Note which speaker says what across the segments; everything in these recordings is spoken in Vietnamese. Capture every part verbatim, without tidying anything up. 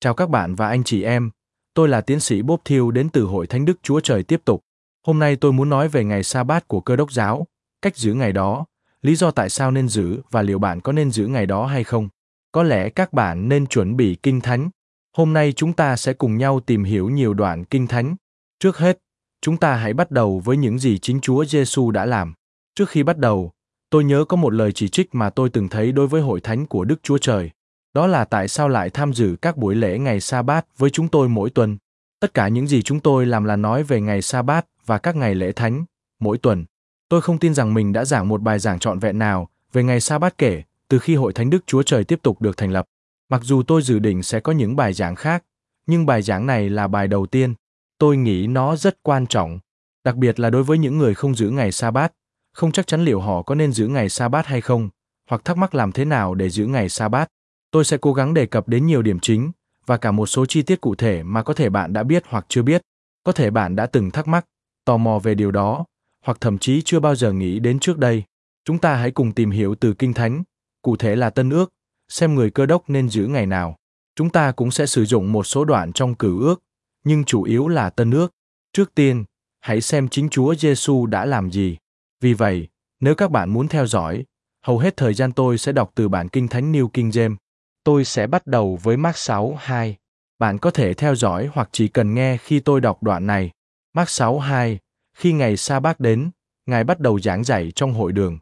Speaker 1: Chào các bạn và anh chị em, tôi là tiến sĩ Bob Thiêu đến từ Hội Thánh Đức Chúa Trời tiếp tục. Hôm nay tôi muốn nói về ngày Sa-bát của Cơ Đốc giáo, cách giữ ngày đó, lý do tại sao nên giữ và liệu bạn có nên giữ ngày đó hay không. Có lẽ các bạn nên chuẩn bị Kinh Thánh. Hôm nay chúng ta sẽ cùng nhau tìm hiểu nhiều đoạn Kinh Thánh. Trước hết, chúng ta hãy bắt đầu với những gì chính Chúa Giêsu đã làm. Trước khi bắt đầu, tôi nhớ có một lời chỉ trích mà tôi từng thấy đối với Hội Thánh của Đức Chúa Trời. Đó là tại sao lại tham dự các buổi lễ ngày Sa-bát với chúng tôi mỗi tuần. Tất cả những gì chúng tôi làm là nói về ngày Sa-bát và các ngày lễ thánh, mỗi tuần. Tôi không tin rằng mình đã giảng một bài giảng trọn vẹn nào về ngày Sa-bát kể từ khi Hội Thánh Đức Chúa Trời tiếp tục được thành lập. Mặc dù tôi dự định sẽ có những bài giảng khác, nhưng bài giảng này là bài đầu tiên. Tôi nghĩ nó rất quan trọng, đặc biệt là đối với những người không giữ ngày Sa-bát, không chắc chắn liệu họ có nên giữ ngày Sa-bát hay không, hoặc thắc mắc làm thế nào để giữ ngày Sa-bát. Tôi sẽ cố gắng đề cập đến nhiều điểm chính và cả một số chi tiết cụ thể mà có thể bạn đã biết hoặc chưa biết. Có thể bạn đã từng thắc mắc, tò mò về điều đó, hoặc thậm chí chưa bao giờ nghĩ đến trước đây. Chúng ta hãy cùng tìm hiểu từ Kinh Thánh, cụ thể là Tân Ước, xem người Cơ Đốc nên giữ ngày nào. Chúng ta cũng sẽ sử dụng một số đoạn trong Cựu Ước, nhưng chủ yếu là Tân Ước. Trước tiên, hãy xem chính Chúa Giêsu đã làm gì. Vì vậy, nếu các bạn muốn theo dõi, hầu hết thời gian tôi sẽ đọc từ bản Kinh Thánh New King James. Tôi sẽ bắt đầu với Mác sáu hai. Bạn có thể theo dõi hoặc chỉ cần nghe khi tôi đọc đoạn này. Mác sáu hai. Khi ngày Sa-bát đến, Ngài bắt đầu giảng dạy trong hội đường.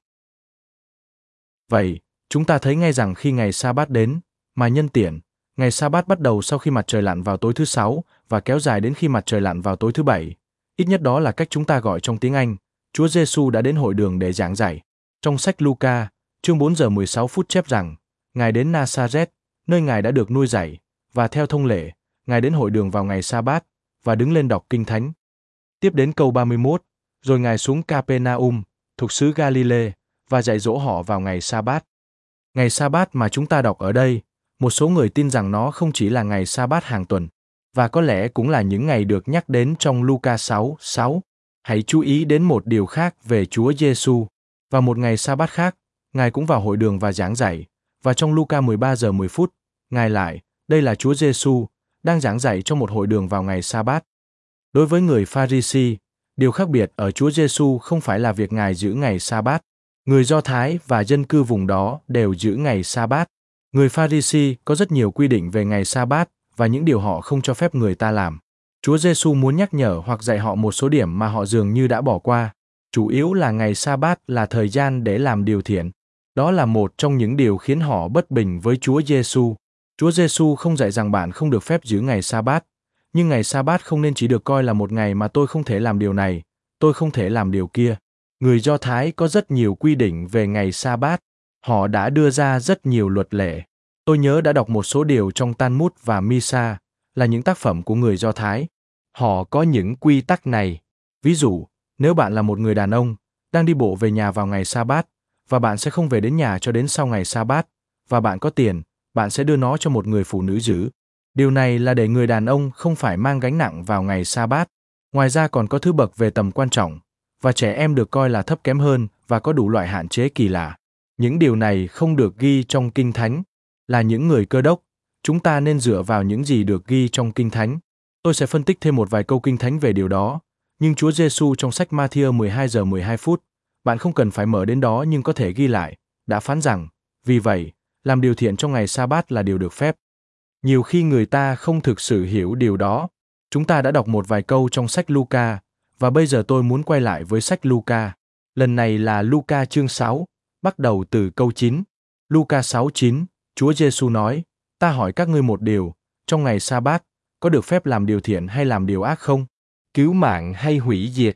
Speaker 1: Vậy, chúng ta thấy ngay rằng khi ngày Sa-bát đến, mà nhân tiện, ngày Sa-bát bắt đầu sau khi mặt trời lặn vào tối thứ sáu và kéo dài đến khi mặt trời lặn vào tối thứ bảy. Ít nhất đó là cách chúng ta gọi trong tiếng Anh. Chúa Giêsu đã đến hội đường để giảng dạy. Trong sách Luca, chương bốn giờ mười sáu phút chép rằng, Ngài đến Nazareth, nơi Ngài đã được nuôi dạy, và theo thông lệ, Ngài đến hội đường vào ngày Sa-bát và đứng lên đọc Kinh Thánh. Tiếp đến câu ba mươi mốt, rồi Ngài xuống Capernaum, thuộc xứ Galilee, và dạy dỗ họ vào ngày Sa-bát. Ngày Sa-bát mà chúng ta đọc ở đây, một số người tin rằng nó không chỉ là ngày Sa-bát hàng tuần, và có lẽ cũng là những ngày được nhắc đến trong Luca sáu sáu. Hãy chú ý đến một điều khác về Chúa Giêsu. Vào một ngày Sa-bát khác, Ngài cũng vào hội đường và giảng dạy. Và trong Luca mười ba giờ mười phút, Ngài lại, đây là Chúa Giêsu đang giảng dạy trong một hội đường vào ngày Sa-bát. Đối với người Pha-ri-si, điều khác biệt ở Chúa Giêsu không phải là việc Ngài giữ ngày Sa-bát. Người Do Thái và dân cư vùng đó đều giữ ngày Sa-bát. Người Pha-ri-si có rất nhiều quy định về ngày Sa-bát và những điều họ không cho phép người ta làm. Chúa Giêsu muốn nhắc nhở hoặc dạy họ một số điểm mà họ dường như đã bỏ qua. Chủ yếu là ngày Sa-bát là thời gian để làm điều thiện. Đó là một trong những điều khiến họ bất bình với Chúa Giêsu. Chúa Giêsu không dạy rằng bạn không được phép giữ ngày Sa-bát, nhưng ngày Sa-bát không nên chỉ được coi là một ngày mà tôi không thể làm điều này, tôi không thể làm điều kia. Người Do Thái có rất nhiều quy định về ngày Sa-bát. Họ đã đưa ra rất nhiều luật lệ. Tôi nhớ đã đọc một số điều trong Talmud và Misa, là những tác phẩm của người Do Thái. Họ có những quy tắc này. Ví dụ, nếu bạn là một người đàn ông, đang đi bộ về nhà vào ngày Sa-bát, và bạn sẽ không về đến nhà cho đến sau ngày Sa-bát, và bạn có tiền, bạn sẽ đưa nó cho một người phụ nữ giữ. Điều này là để người đàn ông không phải mang gánh nặng vào ngày Sa-bát. Ngoài ra còn có thứ bậc về tầm quan trọng, và trẻ em được coi là thấp kém hơn và có đủ loại hạn chế kỳ lạ. Những điều này không được ghi trong Kinh Thánh. Là những người Cơ Đốc, chúng ta nên dựa vào những gì được ghi trong Kinh Thánh. Tôi sẽ phân tích thêm một vài câu Kinh Thánh về điều đó, nhưng Chúa Giêsu trong sách Ma-thi-ơ mười hai giờ mười hai phút, bạn không cần phải mở đến đó nhưng có thể ghi lại, đã phán rằng, vì vậy, làm điều thiện trong ngày Sa-bát là điều được phép. Nhiều khi người ta không thực sự hiểu điều đó. Chúng ta đã đọc một vài câu trong sách Luca, và bây giờ tôi muốn quay lại với sách Luca. Lần này là Luca chương sáu, bắt đầu từ câu chín. Luca sáu chín, Chúa Giêsu nói, ta hỏi các ngươi một điều, trong ngày Sa-bát, có được phép làm điều thiện hay làm điều ác không? Cứu mạng hay hủy diệt?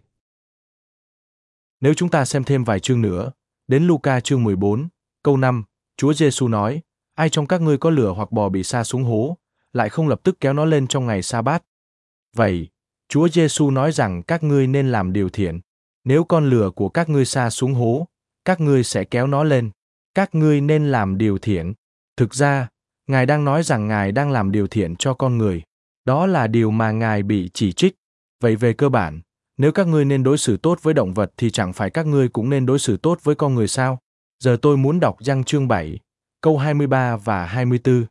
Speaker 1: Nếu chúng ta xem thêm vài chương nữa, đến Luca chương mười bốn, câu năm, Chúa Giêsu nói, ai trong các ngươi có lừa hoặc bò bị sa xuống hố, lại không lập tức kéo nó lên trong ngày Sa-bát? Vậy, Chúa Giêsu nói rằng các ngươi nên làm điều thiện. Nếu con lừa của các ngươi sa xuống hố, các ngươi sẽ kéo nó lên. Các ngươi nên làm điều thiện. Thực ra, Ngài đang nói rằng Ngài đang làm điều thiện cho con người. Đó là điều mà Ngài bị chỉ trích. Vậy về cơ bản, nếu các ngươi nên đối xử tốt với động vật thì chẳng phải các ngươi cũng nên đối xử tốt với con người sao? Giờ tôi muốn đọc Giăng chương bảy, câu hai mươi ba và hai mươi tư.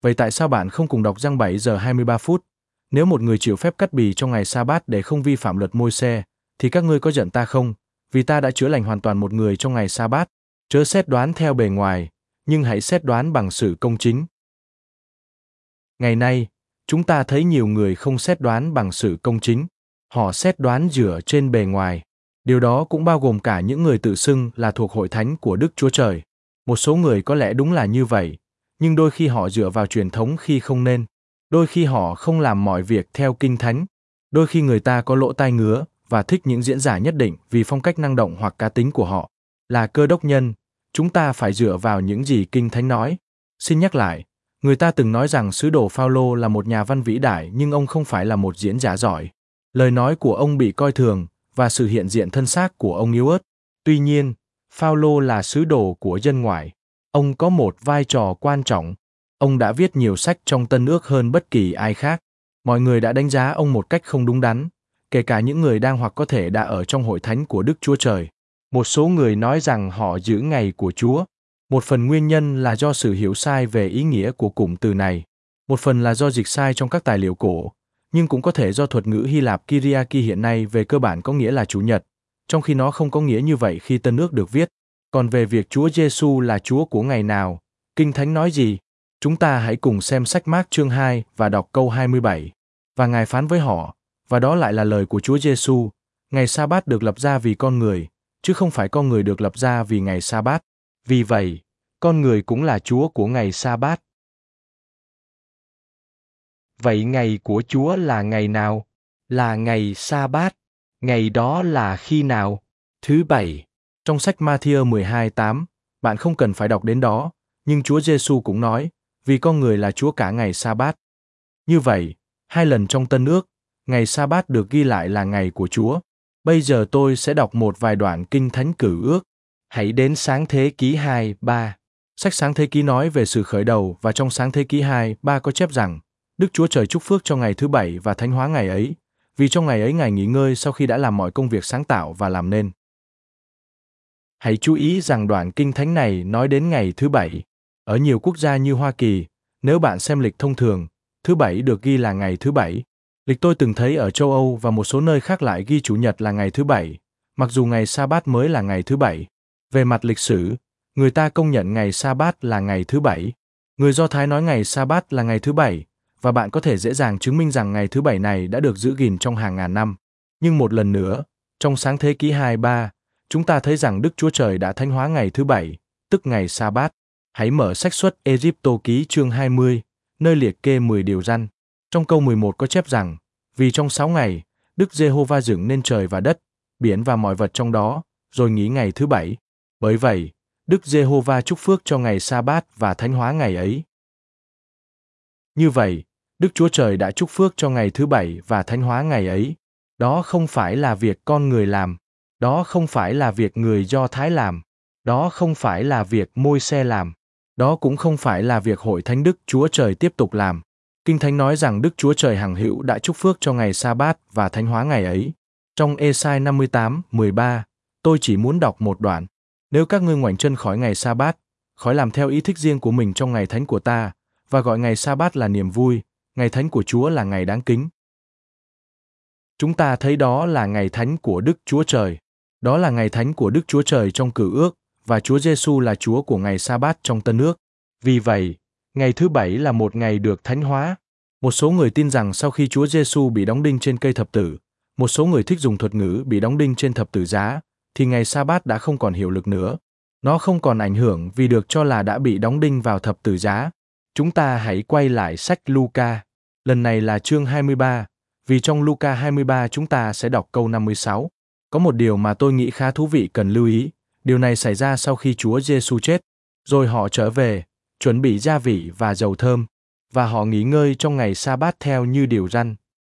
Speaker 1: Vậy tại sao bạn không cùng đọc Giăng bảy giờ hai mươi ba phút? Nếu một người chịu phép cắt bì trong ngày sa-bát để không vi phạm luật Môi-se, thì các ngươi có giận ta không? Vì ta đã chữa lành hoàn toàn một người trong ngày sa-bát. Chớ xét đoán theo bề ngoài, nhưng hãy xét đoán bằng sự công chính. Ngày nay, chúng ta thấy nhiều người không xét đoán bằng sự công chính. Họ xét đoán dựa trên bề ngoài. Điều đó cũng bao gồm cả những người tự xưng là thuộc hội thánh của Đức Chúa Trời. Một số người có lẽ đúng là như vậy, nhưng đôi khi họ dựa vào truyền thống khi không nên. Đôi khi họ không làm mọi việc theo Kinh Thánh. Đôi khi người ta có lỗ tai ngứa và thích những diễn giả nhất định vì phong cách năng động hoặc cá tính của họ. Là Cơ Đốc nhân, chúng ta phải dựa vào những gì Kinh Thánh nói. Xin nhắc lại, người ta từng nói rằng sứ đồ Phao-lô là một nhà văn vĩ đại nhưng ông không phải là một diễn giả giỏi. Lời nói của ông bị coi thường và sự hiện diện thân xác của ông yếu ớt. Tuy nhiên, Phao-lô là sứ đồ của dân ngoại. Ông có một vai trò quan trọng. Ông đã viết nhiều sách trong Tân Ước hơn bất kỳ ai khác. Mọi người đã đánh giá ông một cách không đúng đắn, kể cả những người đang hoặc có thể đã ở trong hội thánh của Đức Chúa Trời. Một số người nói rằng họ giữ ngày của Chúa. Một phần nguyên nhân là do sự hiểu sai về ý nghĩa của cụm từ này. Một phần là do dịch sai trong các tài liệu cổ, nhưng cũng có thể do thuật ngữ Hy Lạp Kyriaki hiện nay về cơ bản có nghĩa là Chủ nhật, trong khi nó không có nghĩa như vậy khi Tân Ước được viết. Còn về việc Chúa Giêsu là Chúa của ngày nào, Kinh Thánh nói gì? Chúng ta hãy cùng xem sách Mác chương hai và đọc câu hai mươi bảy. Và Ngài phán với họ, và đó lại là lời của Chúa Giêsu, ngày sa-bát được lập ra vì con người, chứ không phải con người được lập ra vì ngày sa-bát. Vì vậy, con người cũng là Chúa của ngày sa-bát. Vậy ngày của Chúa là ngày nào? Là ngày sa-bát. Ngày đó là khi nào? Thứ bảy. Trong sách Ma-thi-ơ mười hai tám, bạn không cần phải đọc đến đó, nhưng Chúa Giêsu cũng nói, vì con người là Chúa cả ngày sa-bát. Như vậy, hai lần trong Tân Ước, ngày sa-bát được ghi lại là ngày của Chúa. Bây giờ tôi sẽ đọc một vài đoạn Kinh Thánh Cựu Ước. Hãy đến Sáng Thế Ký hai, ba. Sách Sáng Thế Ký nói về sự khởi đầu và trong Sáng Thế Ký hai, ba có chép rằng, Đức Chúa Trời chúc phước cho ngày thứ bảy và thánh hóa ngày ấy, vì trong ngày ấy Ngài nghỉ ngơi sau khi đã làm mọi công việc sáng tạo và làm nên. Hãy chú ý rằng đoạn Kinh Thánh này nói đến ngày thứ bảy. Ở nhiều quốc gia như Hoa Kỳ, nếu bạn xem lịch thông thường, thứ bảy được ghi là ngày thứ bảy. Lịch tôi từng thấy ở châu Âu và một số nơi khác lại ghi Chủ nhật là ngày thứ bảy, mặc dù ngày sa-bát mới là ngày thứ bảy. Về mặt lịch sử, người ta công nhận ngày sa-bát là ngày thứ bảy. Người Do Thái nói ngày sa-bát là ngày thứ bảy, và bạn có thể dễ dàng chứng minh rằng ngày thứ bảy này đã được giữ gìn trong hàng ngàn năm. Nhưng một lần nữa, trong Sáng Thế Ký hai ba, chúng ta thấy rằng Đức Chúa Trời đã thánh hóa ngày thứ bảy, tức ngày sa-bát. Hãy mở sách Xuất Ê-díp-tô ký chương hai mươi, nơi liệt kê mười điều răn. Trong câu mười một có chép rằng, vì trong sáu ngày, Đức Giê-hô-va dựng nên trời và đất, biển và mọi vật trong đó, rồi nghỉ ngày thứ bảy. Bởi vậy, Đức Giê-hô-va chúc phước cho ngày sa-bát và thánh hóa ngày ấy. Như vậy, Đức Chúa Trời đã chúc phước cho ngày thứ bảy và thánh hóa ngày ấy. Đó không phải là việc con người làm. Đó không phải là việc người Do Thái làm. Đó không phải là việc Môi-se làm. Đó cũng không phải là việc Hội Thánh Đức Chúa Trời tiếp tục làm. Kinh Thánh nói rằng Đức Chúa Trời hằng hữu đã chúc phước cho ngày sa-bát và thánh hóa ngày ấy. Trong Ê-sai năm mươi tám, mười ba, tôi chỉ muốn đọc một đoạn. Nếu các ngươi ngoảnh chân khỏi ngày sa-bát, khỏi làm theo ý thích riêng của mình trong ngày thánh của ta, và gọi ngày sa-bát là niềm vui, ngày thánh của Chúa là ngày đáng kính. Chúng ta thấy đó là ngày thánh của Đức Chúa Trời. Đó là ngày thánh của Đức Chúa Trời trong Cựu Ước, và Chúa Giêsu là Chúa của ngày sa-bát trong Tân Ước. Vì vậy, ngày thứ bảy là một ngày được thánh hóa. Một số người tin rằng sau khi Chúa Giêsu bị đóng đinh trên cây thập tử, một số người thích dùng thuật ngữ bị đóng đinh trên thập tử giá, thì ngày sa-bát đã không còn hiệu lực nữa. Nó không còn ảnh hưởng vì được cho là đã bị đóng đinh vào thập tử giá. Chúng ta hãy quay lại sách Luca. Lần này là chương hai mươi ba, vì trong Luca hai mươi ba chúng ta sẽ đọc câu năm mươi sáu. Có một điều mà tôi nghĩ khá thú vị cần lưu ý. Điều này xảy ra sau khi Chúa Giêsu chết. Rồi họ trở về, chuẩn bị gia vị và dầu thơm, và họ nghỉ ngơi trong ngày sa-bát theo như điều răn.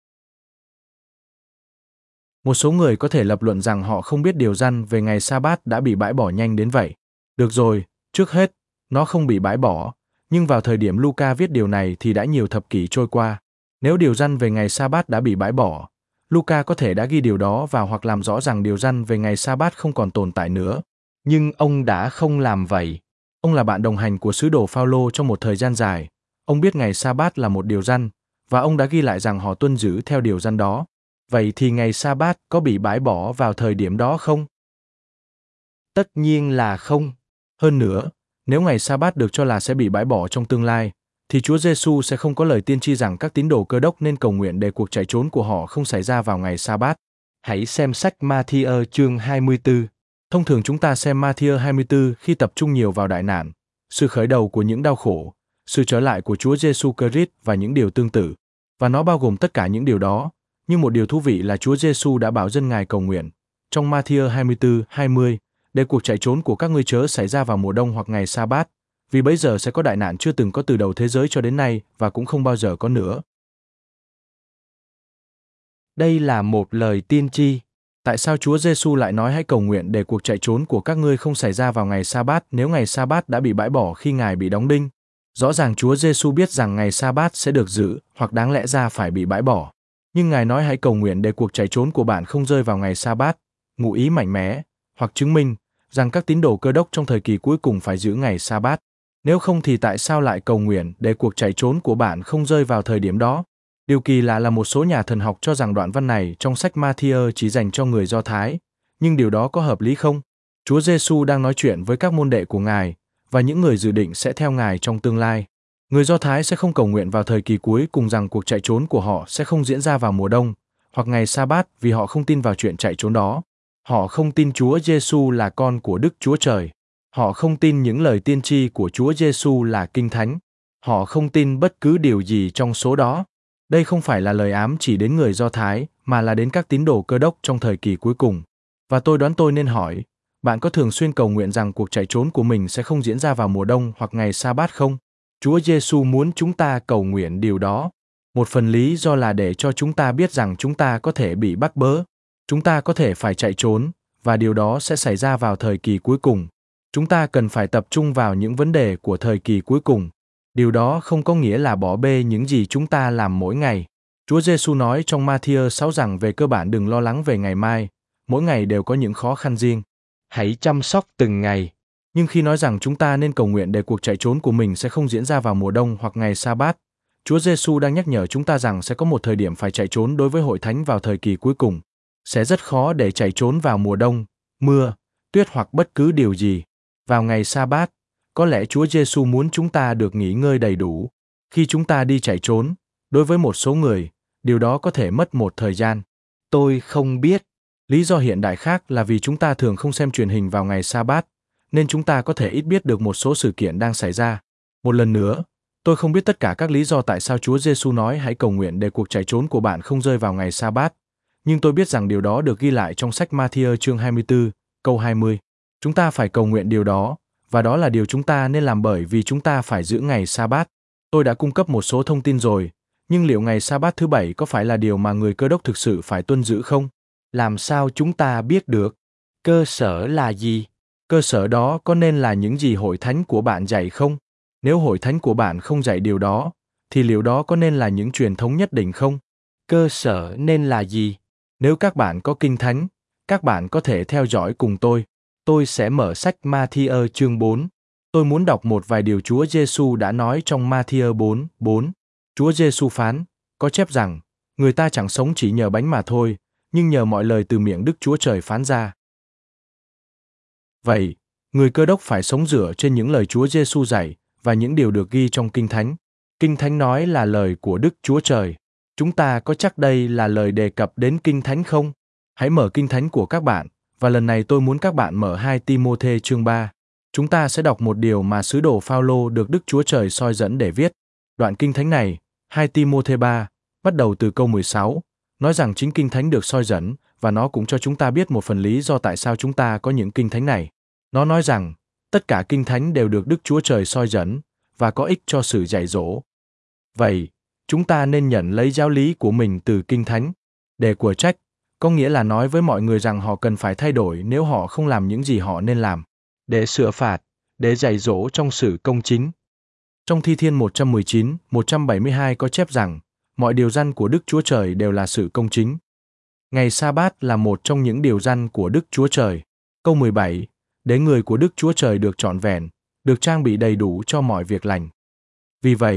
Speaker 1: Một số người có thể lập luận rằng họ không biết điều răn về ngày sa-bát đã bị bãi bỏ nhanh đến vậy. Được rồi, trước hết, nó không bị bãi bỏ, nhưng vào thời điểm Luca viết điều này thì đã nhiều thập kỷ trôi qua. Nếu điều răn về ngày sa-bát đã bị bãi bỏ, Luca có thể đã ghi điều đó vào hoặc làm rõ rằng điều răn về ngày sa-bát không còn tồn tại nữa. Nhưng ông đã không làm vậy. Ông là bạn đồng hành của sứ đồ Phao-lô trong một thời gian dài. Ông biết ngày sa-bát là một điều răn, và ông đã ghi lại rằng họ tuân giữ theo điều răn đó. Vậy thì ngày sa-bát có bị bãi bỏ vào thời điểm đó không? Tất nhiên là không. Hơn nữa, nếu ngày sa-bát được cho là sẽ bị bãi bỏ trong tương lai, thì Chúa Giêsu sẽ không có lời tiên tri rằng các tín đồ Cơ Đốc nên cầu nguyện để cuộc chạy trốn của họ không xảy ra vào ngày sa-bát. Hãy xem sách Ma-thi-ơ chương hai mươi tư. Thông thường chúng ta xem Ma-thi-ơ hai mươi tư khi tập trung nhiều vào đại nạn, sự khởi đầu của những đau khổ, sự trở lại của Chúa Giêsu Christ và những điều tương tự. Và nó bao gồm tất cả những điều đó. Nhưng một điều thú vị là Chúa Giêsu đã bảo dân Ngài cầu nguyện trong Ma-thi-ơ hai mươi tư, hai mươi để cuộc chạy trốn của các ngươi chớ xảy ra vào mùa đông hoặc ngày sa-bát, vì bấy giờ sẽ có đại nạn chưa từng có từ đầu thế giới cho đến nay và cũng không bao giờ có nữa. Đây là một lời tiên tri. Tại sao Chúa Giêsu lại nói hãy cầu nguyện để cuộc chạy trốn của các ngươi không xảy ra vào ngày sa-bát nếu ngày sa-bát đã bị bãi bỏ khi Ngài bị đóng đinh? Rõ ràng Chúa Giêsu biết rằng ngày sa-bát sẽ được giữ hoặc đáng lẽ ra phải bị bãi bỏ. Nhưng Ngài nói hãy cầu nguyện để cuộc chạy trốn của bạn không rơi vào ngày sa-bát, ngụ ý mạnh mẽ, hoặc chứng minh rằng các tín đồ Cơ Đốc trong thời kỳ cuối cùng phải giữ ngày sa-bát. Nếu không thì tại sao lại cầu nguyện để cuộc chạy trốn của bạn không rơi vào thời điểm đó? Điều kỳ lạ là một số nhà thần học cho rằng đoạn văn này trong sách Ma-thi-ơ chỉ dành cho người Do Thái, nhưng điều đó có hợp lý không? Chúa Giêsu đang nói chuyện với các môn đệ của Ngài và những người dự định sẽ theo Ngài trong tương lai. Người Do Thái sẽ không cầu nguyện vào thời kỳ cuối cùng rằng cuộc chạy trốn của họ sẽ không diễn ra vào mùa đông hoặc ngày sa-bát vì họ không tin vào chuyện chạy trốn đó. Họ không tin Chúa Giêsu là con của Đức Chúa Trời. Họ không tin những lời tiên tri của Chúa Giêsu là Kinh Thánh. Họ không tin bất cứ điều gì trong số đó. Đây không phải là lời ám chỉ đến người Do Thái, mà là đến các tín đồ Cơ Đốc trong thời kỳ cuối cùng. Và tôi đoán tôi nên hỏi, bạn có thường xuyên cầu nguyện rằng cuộc chạy trốn của mình sẽ không diễn ra vào mùa đông hoặc ngày sa-bát không? Chúa Giêsu muốn chúng ta cầu nguyện điều đó. Một phần lý do là để cho chúng ta biết rằng chúng ta có thể bị bắt bớ. Chúng ta có thể phải chạy trốn, và điều đó sẽ xảy ra vào thời kỳ cuối cùng. Chúng ta cần phải tập trung vào những vấn đề của thời kỳ cuối cùng. Điều đó không có nghĩa là bỏ bê những gì chúng ta làm mỗi ngày. Chúa Giêsu nói trong Ma-thi-ơ sáu rằng về cơ bản đừng lo lắng về ngày mai, mỗi ngày đều có những khó khăn riêng. Hãy chăm sóc từng ngày. Nhưng khi nói rằng chúng ta nên cầu nguyện để cuộc chạy trốn của mình sẽ không diễn ra vào mùa đông hoặc ngày sa-bát, Chúa Giêsu đang nhắc nhở chúng ta rằng sẽ có một thời điểm phải chạy trốn đối với hội thánh vào thời kỳ cuối cùng. Sẽ rất khó để chạy trốn vào mùa đông, mưa, tuyết hoặc bất cứ điều gì. Vào ngày sa-bát, có lẽ Chúa Giêsu muốn chúng ta được nghỉ ngơi đầy đủ. Khi chúng ta đi chạy trốn, đối với một số người, điều đó có thể mất một thời gian. Tôi không biết. Lý do hiện đại khác là vì chúng ta thường không xem truyền hình vào ngày sa-bát, nên chúng ta có thể ít biết được một số sự kiện đang xảy ra. Một lần nữa, tôi không biết tất cả các lý do tại sao Chúa Giêsu nói hãy cầu nguyện để cuộc chạy trốn của bạn không rơi vào ngày sa-bát, nhưng tôi biết rằng điều đó được ghi lại trong sách Ma-thi-ơ chương hai mươi tư, câu hai mươi. Chúng ta phải cầu nguyện điều đó, và đó là điều chúng ta nên làm bởi vì chúng ta phải giữ ngày sa-bát. Tôi đã cung cấp một số thông tin rồi, nhưng liệu ngày sa-bát thứ bảy có phải là điều mà người Cơ Đốc thực sự phải tuân giữ không? Làm sao chúng ta biết được? Cơ sở là gì? Cơ sở đó có nên là những gì hội thánh của bạn dạy không? Nếu hội thánh của bạn không dạy điều đó, thì liệu đó có nên là những truyền thống nhất định không? Cơ sở nên là gì? Nếu các bạn có Kinh Thánh, các bạn có thể theo dõi cùng tôi. Tôi sẽ mở sách Ma-thi-ơ chương bốn. Tôi muốn đọc một vài điều Chúa Giêsu đã nói trong Ma-thi-ơ bốn, bốn. Chúa Giêsu phán, có chép rằng, người ta chẳng sống chỉ nhờ bánh mà thôi, nhưng nhờ mọi lời từ miệng Đức Chúa Trời phán ra. Vậy, người Cơ Đốc phải sống dựa trên những lời Chúa Giêsu dạy và những điều được ghi trong Kinh Thánh. Kinh Thánh nói là lời của Đức Chúa Trời. Chúng ta có chắc đây là lời đề cập đến Kinh Thánh không? Hãy mở Kinh Thánh của các bạn, và lần này tôi muốn các bạn mở hai Ti-mô-thê chương ba. Chúng ta sẽ đọc một điều mà sứ đồ Phao-lô được Đức Chúa Trời soi dẫn để viết. Đoạn Kinh Thánh này, hai Ti-mô-thê ba, bắt đầu từ câu mười sáu, nói rằng chính Kinh Thánh được soi dẫn, và nó cũng cho chúng ta biết một phần lý do tại sao chúng ta có những Kinh Thánh này. Nó nói rằng, tất cả Kinh Thánh đều được Đức Chúa Trời soi dẫn, và có ích cho sự dạy dỗ. Vậy, chúng ta nên nhận lấy giáo lý của mình từ Kinh Thánh. Để của trách, có nghĩa là nói với mọi người rằng họ cần phải thay đổi nếu họ không làm những gì họ nên làm. Để sửa phạt, để dạy dỗ trong sự công chính. Trong Thi Thiên một trăm mười chín, một trăm bảy mươi hai có chép rằng, mọi điều răn của Đức Chúa Trời đều là sự công chính. Ngày Sa-bát là một trong những điều răn của Đức Chúa Trời. Câu mười bảy, để người của Đức Chúa Trời được trọn vẹn, được trang bị đầy đủ cho mọi việc lành. Vì vậy,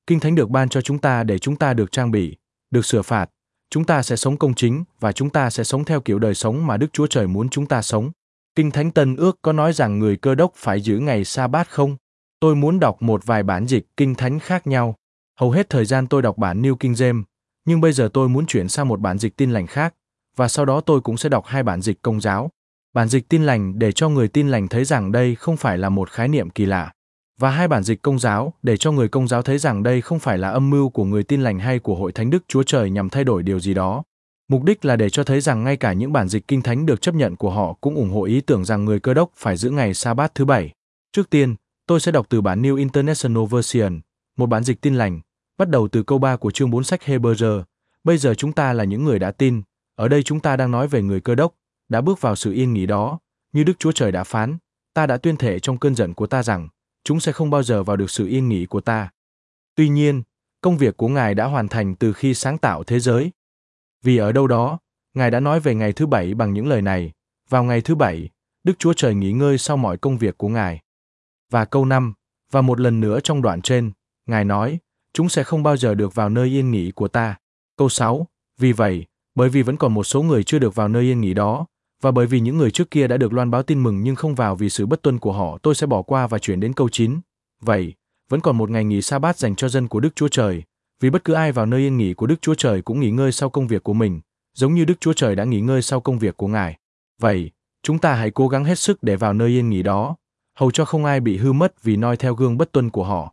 Speaker 1: Kinh thánh được ban cho chúng ta để chúng ta được trang bị, được sửa phạt. Chúng ta sẽ sống công chính và chúng ta sẽ sống theo kiểu đời sống mà Đức Chúa Trời muốn chúng ta sống. Kinh thánh Tân Ước có nói rằng người Cơ Đốc phải giữ ngày Sa-bát không? Tôi muốn đọc một vài bản dịch kinh thánh khác nhau. Hầu hết thời gian tôi đọc bản New King James, nhưng bây giờ tôi muốn chuyển sang một bản dịch Tin lành khác, và sau đó tôi cũng sẽ đọc hai bản dịch Công giáo. Bản dịch Tin lành để cho người Tin lành thấy rằng đây không phải là một khái niệm kỳ lạ, và hai bản dịch Công giáo để cho người Công giáo thấy rằng đây không phải là âm mưu của người Tin lành hay của Hội Thánh Đức Chúa Trời nhằm thay đổi điều gì đó. Mục đích là để cho thấy rằng ngay cả những bản dịch kinh thánh được chấp nhận của họ cũng ủng hộ ý tưởng rằng người Cơ Đốc phải giữ ngày Sa-bát thứ bảy. Trước tiên, tôi sẽ đọc từ bản New International Version, một bản dịch Tin lành, bắt đầu từ câu ba của chương bốn sách Hebrew. Bây giờ chúng ta là những người đã tin. Ở đây chúng ta đang nói về người Cơ Đốc, đã bước vào sự yên nghỉ đó, như Đức Chúa Trời đã phán. Ta đã tuyên thệ trong cơn giận của ta rằng, chúng sẽ không bao giờ vào được sự yên nghỉ của ta. Tuy nhiên, công việc của Ngài đã hoàn thành từ khi sáng tạo thế giới. Vì ở đâu đó, Ngài đã nói về ngày thứ bảy bằng những lời này, vào ngày thứ bảy, Đức Chúa Trời nghỉ ngơi sau mọi công việc của Ngài. Và câu năm, và một lần nữa trong đoạn trên, Ngài nói, chúng sẽ không bao giờ được vào nơi yên nghỉ của ta. Câu sáu, vì vậy, bởi vì vẫn còn một số người chưa được vào nơi yên nghỉ đó, và bởi vì những người trước kia đã được loan báo tin mừng nhưng không vào vì sự bất tuân của họ, tôi sẽ bỏ qua và chuyển đến câu chín. Vậy, vẫn còn một ngày nghỉ Sa-bát dành cho dân của Đức Chúa Trời, vì bất cứ ai vào nơi yên nghỉ của Đức Chúa Trời cũng nghỉ ngơi sau công việc của mình, giống như Đức Chúa Trời đã nghỉ ngơi sau công việc của Ngài. Vậy, chúng ta hãy cố gắng hết sức để vào nơi yên nghỉ đó, hầu cho không ai bị hư mất vì noi theo gương bất tuân của họ.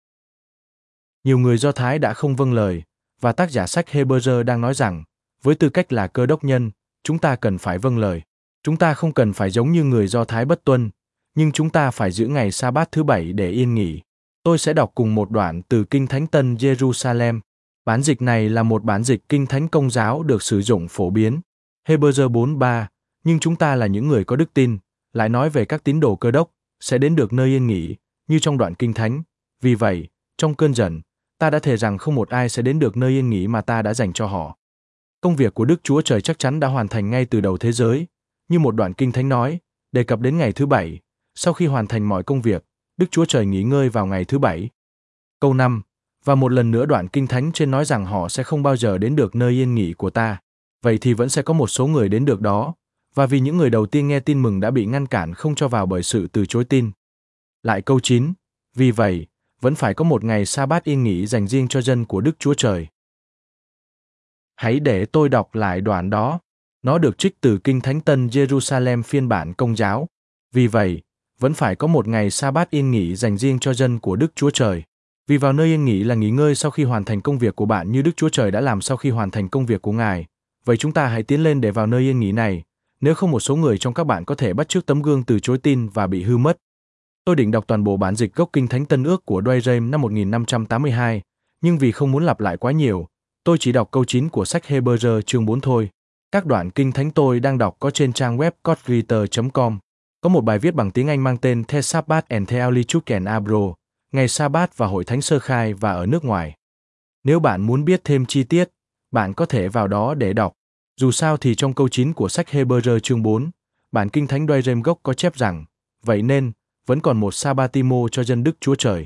Speaker 1: Nhiều người Do Thái đã không vâng lời, và tác giả sách Hebrew đang nói rằng, với tư cách là Cơ Đốc nhân, chúng ta cần phải vâng lời. Chúng ta không cần phải giống như người Do Thái bất tuân, nhưng chúng ta phải giữ ngày Sa-bát thứ bảy để yên nghỉ. Tôi sẽ đọc cùng một đoạn từ Kinh Thánh Tân Jerusalem. Bản dịch này là một bản dịch Kinh Thánh Công giáo được sử dụng phổ biến. Hebrew bốn ba, nhưng chúng ta là những người có đức tin, lại nói về các tín đồ Cơ Đốc, sẽ đến được nơi yên nghỉ, như trong đoạn Kinh Thánh. Vì vậy, trong cơn giận, ta đã thề rằng không một ai sẽ đến được nơi yên nghỉ mà ta đã dành cho họ. Công việc của Đức Chúa Trời chắc chắn đã hoàn thành ngay từ đầu thế giới, như một đoạn Kinh Thánh nói, đề cập đến ngày thứ bảy, sau khi hoàn thành mọi công việc, Đức Chúa Trời nghỉ ngơi vào ngày thứ bảy. Câu năm, và một lần nữa đoạn Kinh Thánh trên nói rằng họ sẽ không bao giờ đến được nơi yên nghỉ của ta. Vậy thì vẫn sẽ có một số người đến được đó, và vì những người đầu tiên nghe tin mừng đã bị ngăn cản không cho vào bởi sự từ chối tin. Lại câu chín, vì vậy, vẫn phải có một ngày Sa-bát yên nghỉ dành riêng cho dân của Đức Chúa Trời. Hãy để tôi đọc lại đoạn đó. Nó được trích từ Kinh Thánh Tân Jerusalem phiên bản Công giáo. Vì vậy, vẫn phải có một ngày Sa-bát yên nghỉ dành riêng cho dân của Đức Chúa Trời. Vì vào nơi yên nghỉ là nghỉ ngơi sau khi hoàn thành công việc của bạn như Đức Chúa Trời đã làm sau khi hoàn thành công việc của Ngài. Vậy chúng ta hãy tiến lên để vào nơi yên nghỉ này, nếu không một số người trong các bạn có thể bắt chước tấm gương từ chối tin và bị hư mất. Tôi định đọc toàn bộ bản dịch gốc Kinh Thánh Tân Ước của Dwight James năm một nghìn năm trăm tám mươi hai, nhưng vì không muốn lặp lại quá nhiều, tôi chỉ đọc câu chín của sách Hebrew chương bốn thôi. Các đoạn Kinh Thánh tôi đang đọc có trên trang web codreader chấm com. Có một bài viết bằng tiếng Anh mang tên The Sabbath and Theology and Abro, ngày Sa-bát và Hội Thánh Sơ Khai và ở nước ngoài. Nếu bạn muốn biết thêm chi tiết, bạn có thể vào đó để đọc. Dù sao thì trong câu chín của sách Hebrew chương bốn, bản Kinh Thánh Dwight James gốc có chép rằng, vậy nên, vẫn còn một Sabbatimo cho dân Đức Chúa Trời.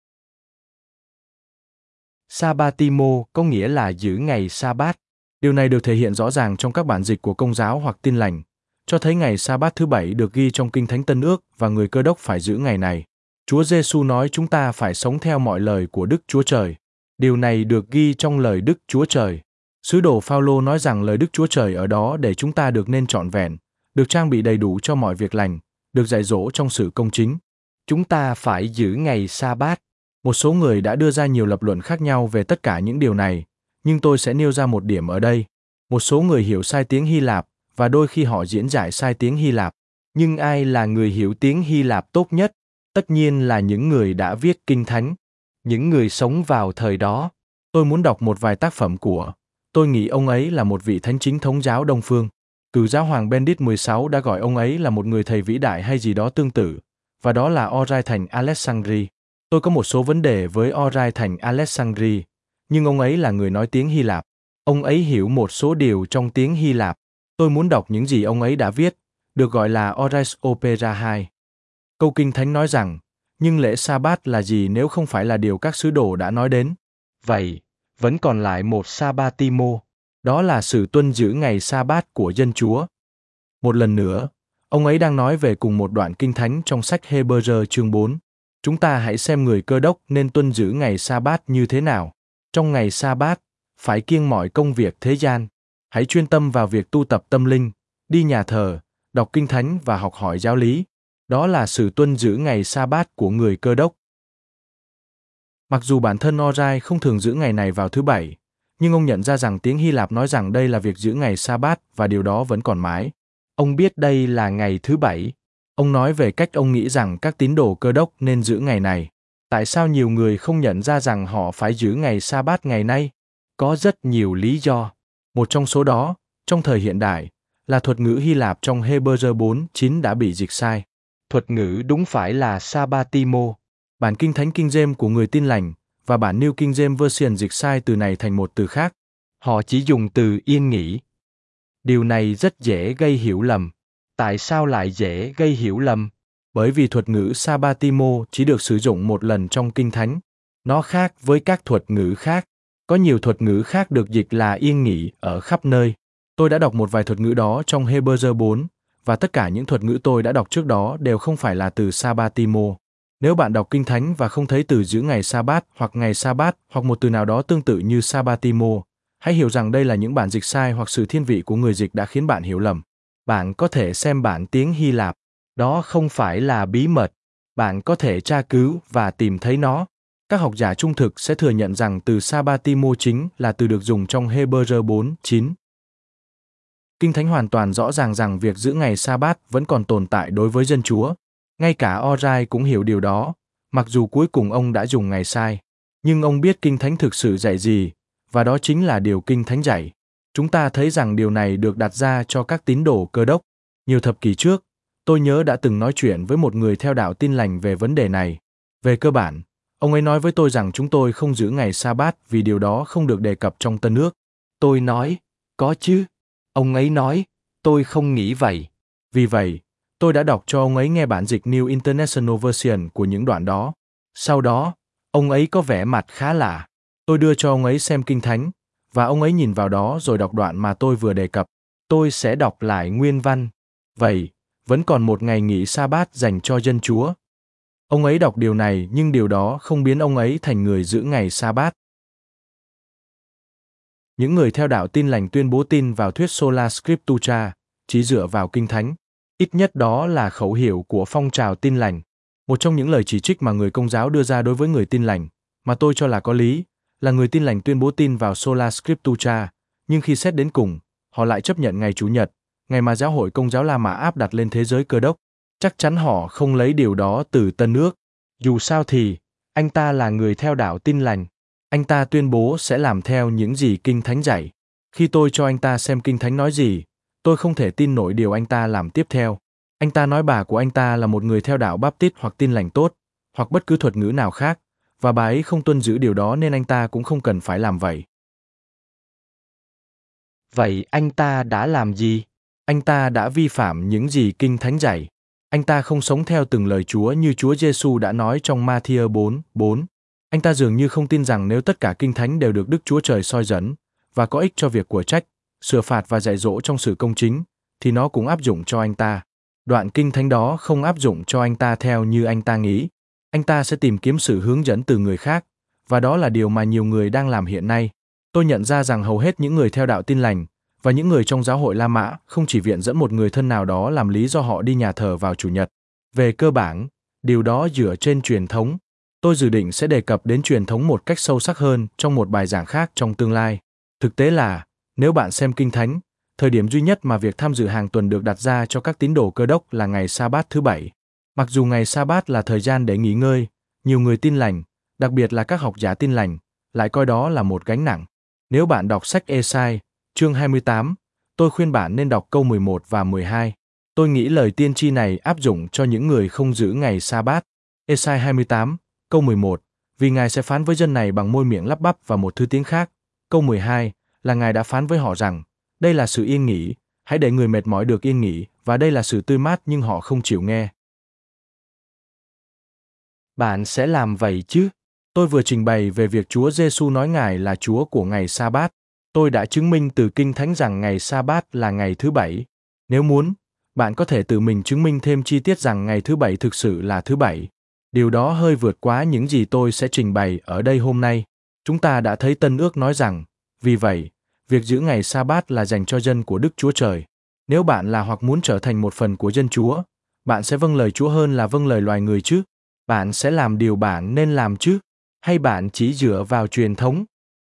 Speaker 1: Sabbatimo có nghĩa là giữ ngày Sa-bát. Điều này được thể hiện rõ ràng trong các bản dịch của Công giáo hoặc Tin lành, cho thấy ngày Sa-bát thứ bảy được ghi trong Kinh Thánh Tân Ước và người Cơ Đốc phải giữ ngày này. Chúa Giêsu nói chúng ta phải sống theo mọi lời của Đức Chúa Trời. Điều này được ghi trong lời Đức Chúa Trời. Sứ đồ Phao-lô nói rằng lời Đức Chúa Trời ở đó để chúng ta được nên trọn vẹn, được trang bị đầy đủ cho mọi việc lành, được dạy dỗ trong sự công chính. Chúng ta phải giữ ngày Sa-bát. Một số người đã đưa ra nhiều lập luận khác nhau về tất cả những điều này, nhưng tôi sẽ nêu ra một điểm ở đây. Một số người hiểu sai tiếng Hy Lạp và đôi khi họ diễn giải sai tiếng Hy Lạp. Nhưng ai là người hiểu tiếng Hy Lạp tốt nhất? Tất nhiên là những người đã viết Kinh Thánh, những người sống vào thời đó. Tôi muốn đọc một vài tác phẩm của, tôi nghĩ ông ấy là một vị thánh chính thống giáo Đông Phương. Cựu giáo hoàng Benedict mười sáu đã gọi ông ấy là một người thầy vĩ đại hay gì đó tương tự, và đó là Orai thành Alexandri. Tôi có một số vấn đề với Orai thành Alexandri, nhưng ông ấy là người nói tiếng Hy Lạp. Ông ấy hiểu một số điều trong tiếng Hy Lạp. Tôi muốn đọc những gì ông ấy đã viết, được gọi là Orais Opera hai. Câu Kinh Thánh nói rằng, Nhưng lễ sa-bát là gì nếu không phải là điều các sứ đồ đã nói đến? Vậy, vẫn còn lại một Sabbatimo. Đó là sự tuân giữ ngày sa-bát của dân Chúa. Một lần nữa, ông ấy đang nói về cùng một đoạn kinh thánh trong sách Hê-bơ-rơ chương bốn. Chúng ta hãy xem người Cơ Đốc nên tuân giữ ngày sa-bát như thế nào. Trong ngày sa-bát, phải kiêng mọi công việc thế gian. Hãy chuyên tâm vào việc tu tập tâm linh, đi nhà thờ, đọc kinh thánh và học hỏi giáo lý. Đó là sự tuân giữ ngày sa-bát của người Cơ Đốc. Mặc dù bản thân Orai không thường giữ ngày này vào thứ Bảy, nhưng ông nhận ra rằng tiếng Hy Lạp nói rằng đây là việc giữ ngày sa-bát và điều đó vẫn còn mãi. Ông biết đây là ngày thứ Bảy. Ông nói về cách ông nghĩ rằng các tín đồ Cơ Đốc nên giữ ngày này. Tại sao nhiều người không nhận ra rằng họ phải giữ ngày sa-bát ngày nay? Có rất nhiều lý do. Một trong số đó, trong thời hiện đại, là thuật ngữ Hy Lạp trong Hê-bơ-rơ bốn chín đã bị dịch sai. Thuật ngữ đúng phải là Sabbatimo. Bản Kinh Thánh King James của người Tin Lành và bản New King James Version dịch sai từ này thành một từ khác. Họ chỉ dùng từ yên nghỉ. Điều này rất dễ gây hiểu lầm. Tại sao lại dễ gây hiểu lầm? Bởi vì thuật ngữ Sabbatimo chỉ được sử dụng một lần trong Kinh Thánh. Nó khác với các thuật ngữ khác. Có nhiều thuật ngữ khác được dịch là yên nghỉ ở khắp nơi. Tôi đã đọc một vài thuật ngữ đó trong Hê-bơ-rơ bốn, và tất cả những thuật ngữ tôi đã đọc trước đó đều không phải là từ Sabbatimo. Nếu bạn đọc Kinh Thánh và không thấy từ giữ ngày Sa-bát hoặc ngày Sa-bát hoặc một từ nào đó tương tự như Sabbatimo, hãy hiểu rằng đây là những bản dịch sai hoặc sự thiên vị của người dịch đã khiến bạn hiểu lầm. Bạn có thể xem bản tiếng Hy Lạp. Đó không phải là bí mật. Bạn có thể tra cứu và tìm thấy nó. Các học giả trung thực sẽ thừa nhận rằng từ Sabbatimo chính là từ được dùng trong Hê-bơ-rơ bốn chín. Kinh Thánh hoàn toàn rõ ràng rằng việc giữ ngày Sa-bát vẫn còn tồn tại đối với dân Chúa. Ngay cả Orai cũng hiểu điều đó, mặc dù cuối cùng ông đã dùng ngày sai. Nhưng ông biết Kinh Thánh thực sự dạy gì, và đó chính là điều Kinh Thánh dạy. Chúng ta thấy rằng điều này được đặt ra cho các tín đồ Cơ Đốc. Nhiều thập kỷ trước, tôi nhớ đã từng nói chuyện với một người theo đạo Tin Lành về vấn đề này. Về cơ bản, ông ấy nói với tôi rằng chúng tôi không giữ ngày Sa-bát vì điều đó không được đề cập trong Tân Ước. Tôi nói, có chứ. Ông ấy nói, tôi không nghĩ vậy. Vì vậy, tôi đã đọc cho ông ấy nghe bản dịch New International Version của những đoạn đó. Sau đó, ông ấy có vẻ mặt khá lạ. Tôi đưa cho ông ấy xem Kinh Thánh, và ông ấy nhìn vào đó rồi đọc đoạn mà tôi vừa đề cập. Tôi sẽ đọc lại nguyên văn. Vậy, vẫn còn một ngày nghỉ Sa-bát dành cho dân Chúa. Ông ấy đọc điều này nhưng điều đó không biến ông ấy thành người giữ ngày Sa-bát. Những người theo đạo Tin Lành tuyên bố tin vào thuyết Sola Scriptura, chỉ dựa vào Kinh Thánh. Ít nhất đó là khẩu hiệu của phong trào Tin Lành. Một trong những lời chỉ trích mà người Công giáo đưa ra đối với người Tin Lành, mà tôi cho là có lý, là người Tin Lành tuyên bố tin vào Sola Scriptura, nhưng khi xét đến cùng, họ lại chấp nhận ngày Chủ nhật, ngày mà giáo hội Công giáo La Mã áp đặt lên thế giới Cơ Đốc. Chắc chắn họ không lấy điều đó từ Tân Ước. Dù sao thì, anh ta là người theo đạo Tin Lành. Anh ta tuyên bố sẽ làm theo những gì Kinh Thánh dạy. Khi tôi cho anh ta xem Kinh Thánh nói gì, tôi không thể tin nổi điều anh ta làm tiếp theo. Anh ta nói bà của anh ta là một người theo đạo Baptist hoặc Tin Lành tốt, hoặc bất cứ thuật ngữ nào khác, và bà ấy không tuân giữ điều đó nên anh ta cũng không cần phải làm vậy. Vậy anh ta đã làm gì? Anh ta đã vi phạm những gì Kinh Thánh dạy. Anh ta không sống theo từng lời Chúa như Chúa Giêsu đã nói trong Ma-thi-ơ bốn bốn. Anh ta dường như không tin rằng nếu tất cả Kinh Thánh đều được Đức Chúa Trời soi dẫn và có ích cho việc của trách, sửa phạt và dạy dỗ trong sự công chính, thì nó cũng áp dụng cho anh ta. Đoạn Kinh Thánh đó không áp dụng cho anh ta theo như anh ta nghĩ. Anh ta sẽ tìm kiếm sự hướng dẫn từ người khác, và đó là điều mà nhiều người đang làm hiện nay. Tôi nhận ra rằng hầu hết những người theo đạo Tin Lành và những người trong giáo hội La Mã không chỉ viện dẫn một người thân nào đó làm lý do họ đi nhà thờ vào Chủ nhật. Về cơ bản, điều đó dựa trên truyền thống. Tôi dự định sẽ đề cập đến truyền thống một cách sâu sắc hơn trong một bài giảng khác trong tương lai. Thực tế là, nếu bạn xem Kinh Thánh, thời điểm duy nhất mà việc tham dự hàng tuần được đặt ra cho các tín đồ Cơ Đốc là ngày Sa-bát thứ Bảy. Mặc dù ngày Sa-bát là thời gian để nghỉ ngơi, nhiều người Tin Lành, đặc biệt là các học giả Tin Lành, lại coi đó là một gánh nặng. Nếu bạn đọc sách Ê-sai, chương hai mươi tám, tôi khuyên bạn nên đọc câu mười một và mười hai. Tôi nghĩ lời tiên tri này áp dụng cho những người không giữ ngày Sa-bát. Ê-sai hai mươi tám, câu mười một, vì Ngài sẽ phán với dân này bằng môi miệng lắp bắp và một thứ tiếng khác. Câu mười hai, là Ngài đã phán với họ rằng, đây là sự yên nghỉ, hãy để người mệt mỏi được yên nghỉ, và đây là sự tươi mát nhưng họ không chịu nghe. Bạn sẽ làm vậy chứ? Tôi vừa trình bày về việc Chúa Giêsu nói Ngài là Chúa của ngày Sa-bát. Tôi đã chứng minh từ Kinh Thánh rằng ngày Sa-bát là ngày thứ bảy. Nếu muốn, bạn có thể tự mình chứng minh thêm chi tiết rằng ngày thứ bảy thực sự là thứ bảy. Điều đó hơi vượt quá những gì tôi sẽ trình bày ở đây hôm nay. Chúng ta đã thấy Tân Ước nói rằng, vì vậy, việc giữ ngày Sa-bát là dành cho dân của Đức Chúa Trời. Nếu bạn là hoặc muốn trở thành một phần của dân Chúa, bạn sẽ vâng lời Chúa hơn là vâng lời loài người chứ? Bạn sẽ làm điều bạn nên làm chứ? Hay bạn chỉ dựa vào truyền thống?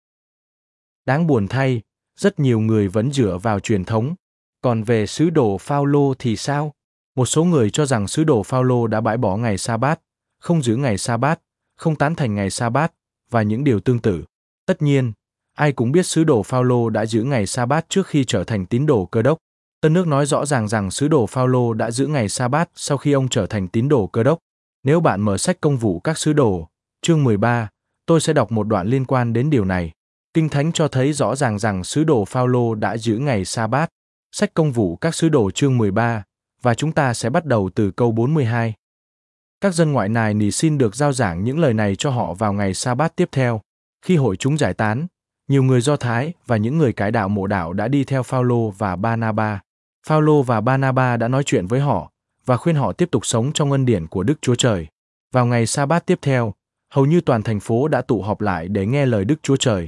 Speaker 1: Đáng buồn thay, rất nhiều người vẫn dựa vào truyền thống. Còn về sứ đồ Phao-lô thì sao? Một số người cho rằng sứ đồ Phao-lô đã bãi bỏ ngày Sa-bát, không giữ ngày Sa-bát, không tán thành ngày Sa-bát và những điều tương tự. Tất nhiên, ai cũng biết sứ đồ Phao-lô đã giữ ngày Sa-bát trước khi trở thành tín đồ Cơ Đốc. Tân Ước nói rõ ràng rằng sứ đồ Phao-lô đã giữ ngày Sa-bát sau khi ông trở thành tín đồ Cơ Đốc. Nếu bạn mở sách Công vụ các sứ đồ, chương mười ba, tôi sẽ đọc một đoạn liên quan đến điều này. Kinh Thánh cho thấy rõ ràng rằng sứ đồ Phao-lô đã giữ ngày Sa-bát. Sách Công vụ các sứ đồ chương mười ba, và chúng ta sẽ bắt đầu từ câu bốn mươi hai. Các dân ngoại nài nỉ xin được rao giảng những lời này cho họ vào ngày Sa-bát tiếp theo. Khi hội chúng giải tán, nhiều người Do Thái và những người cải đạo mộ đạo đã đi theo Phao-lô và Ba-na-ba. Phao-lô và Ba-na-ba đã nói chuyện với họ và khuyên họ tiếp tục sống trong ân điển của Đức Chúa Trời. Vào ngày Sa-bát tiếp theo, hầu như toàn thành phố đã tụ họp lại để nghe lời Đức Chúa Trời.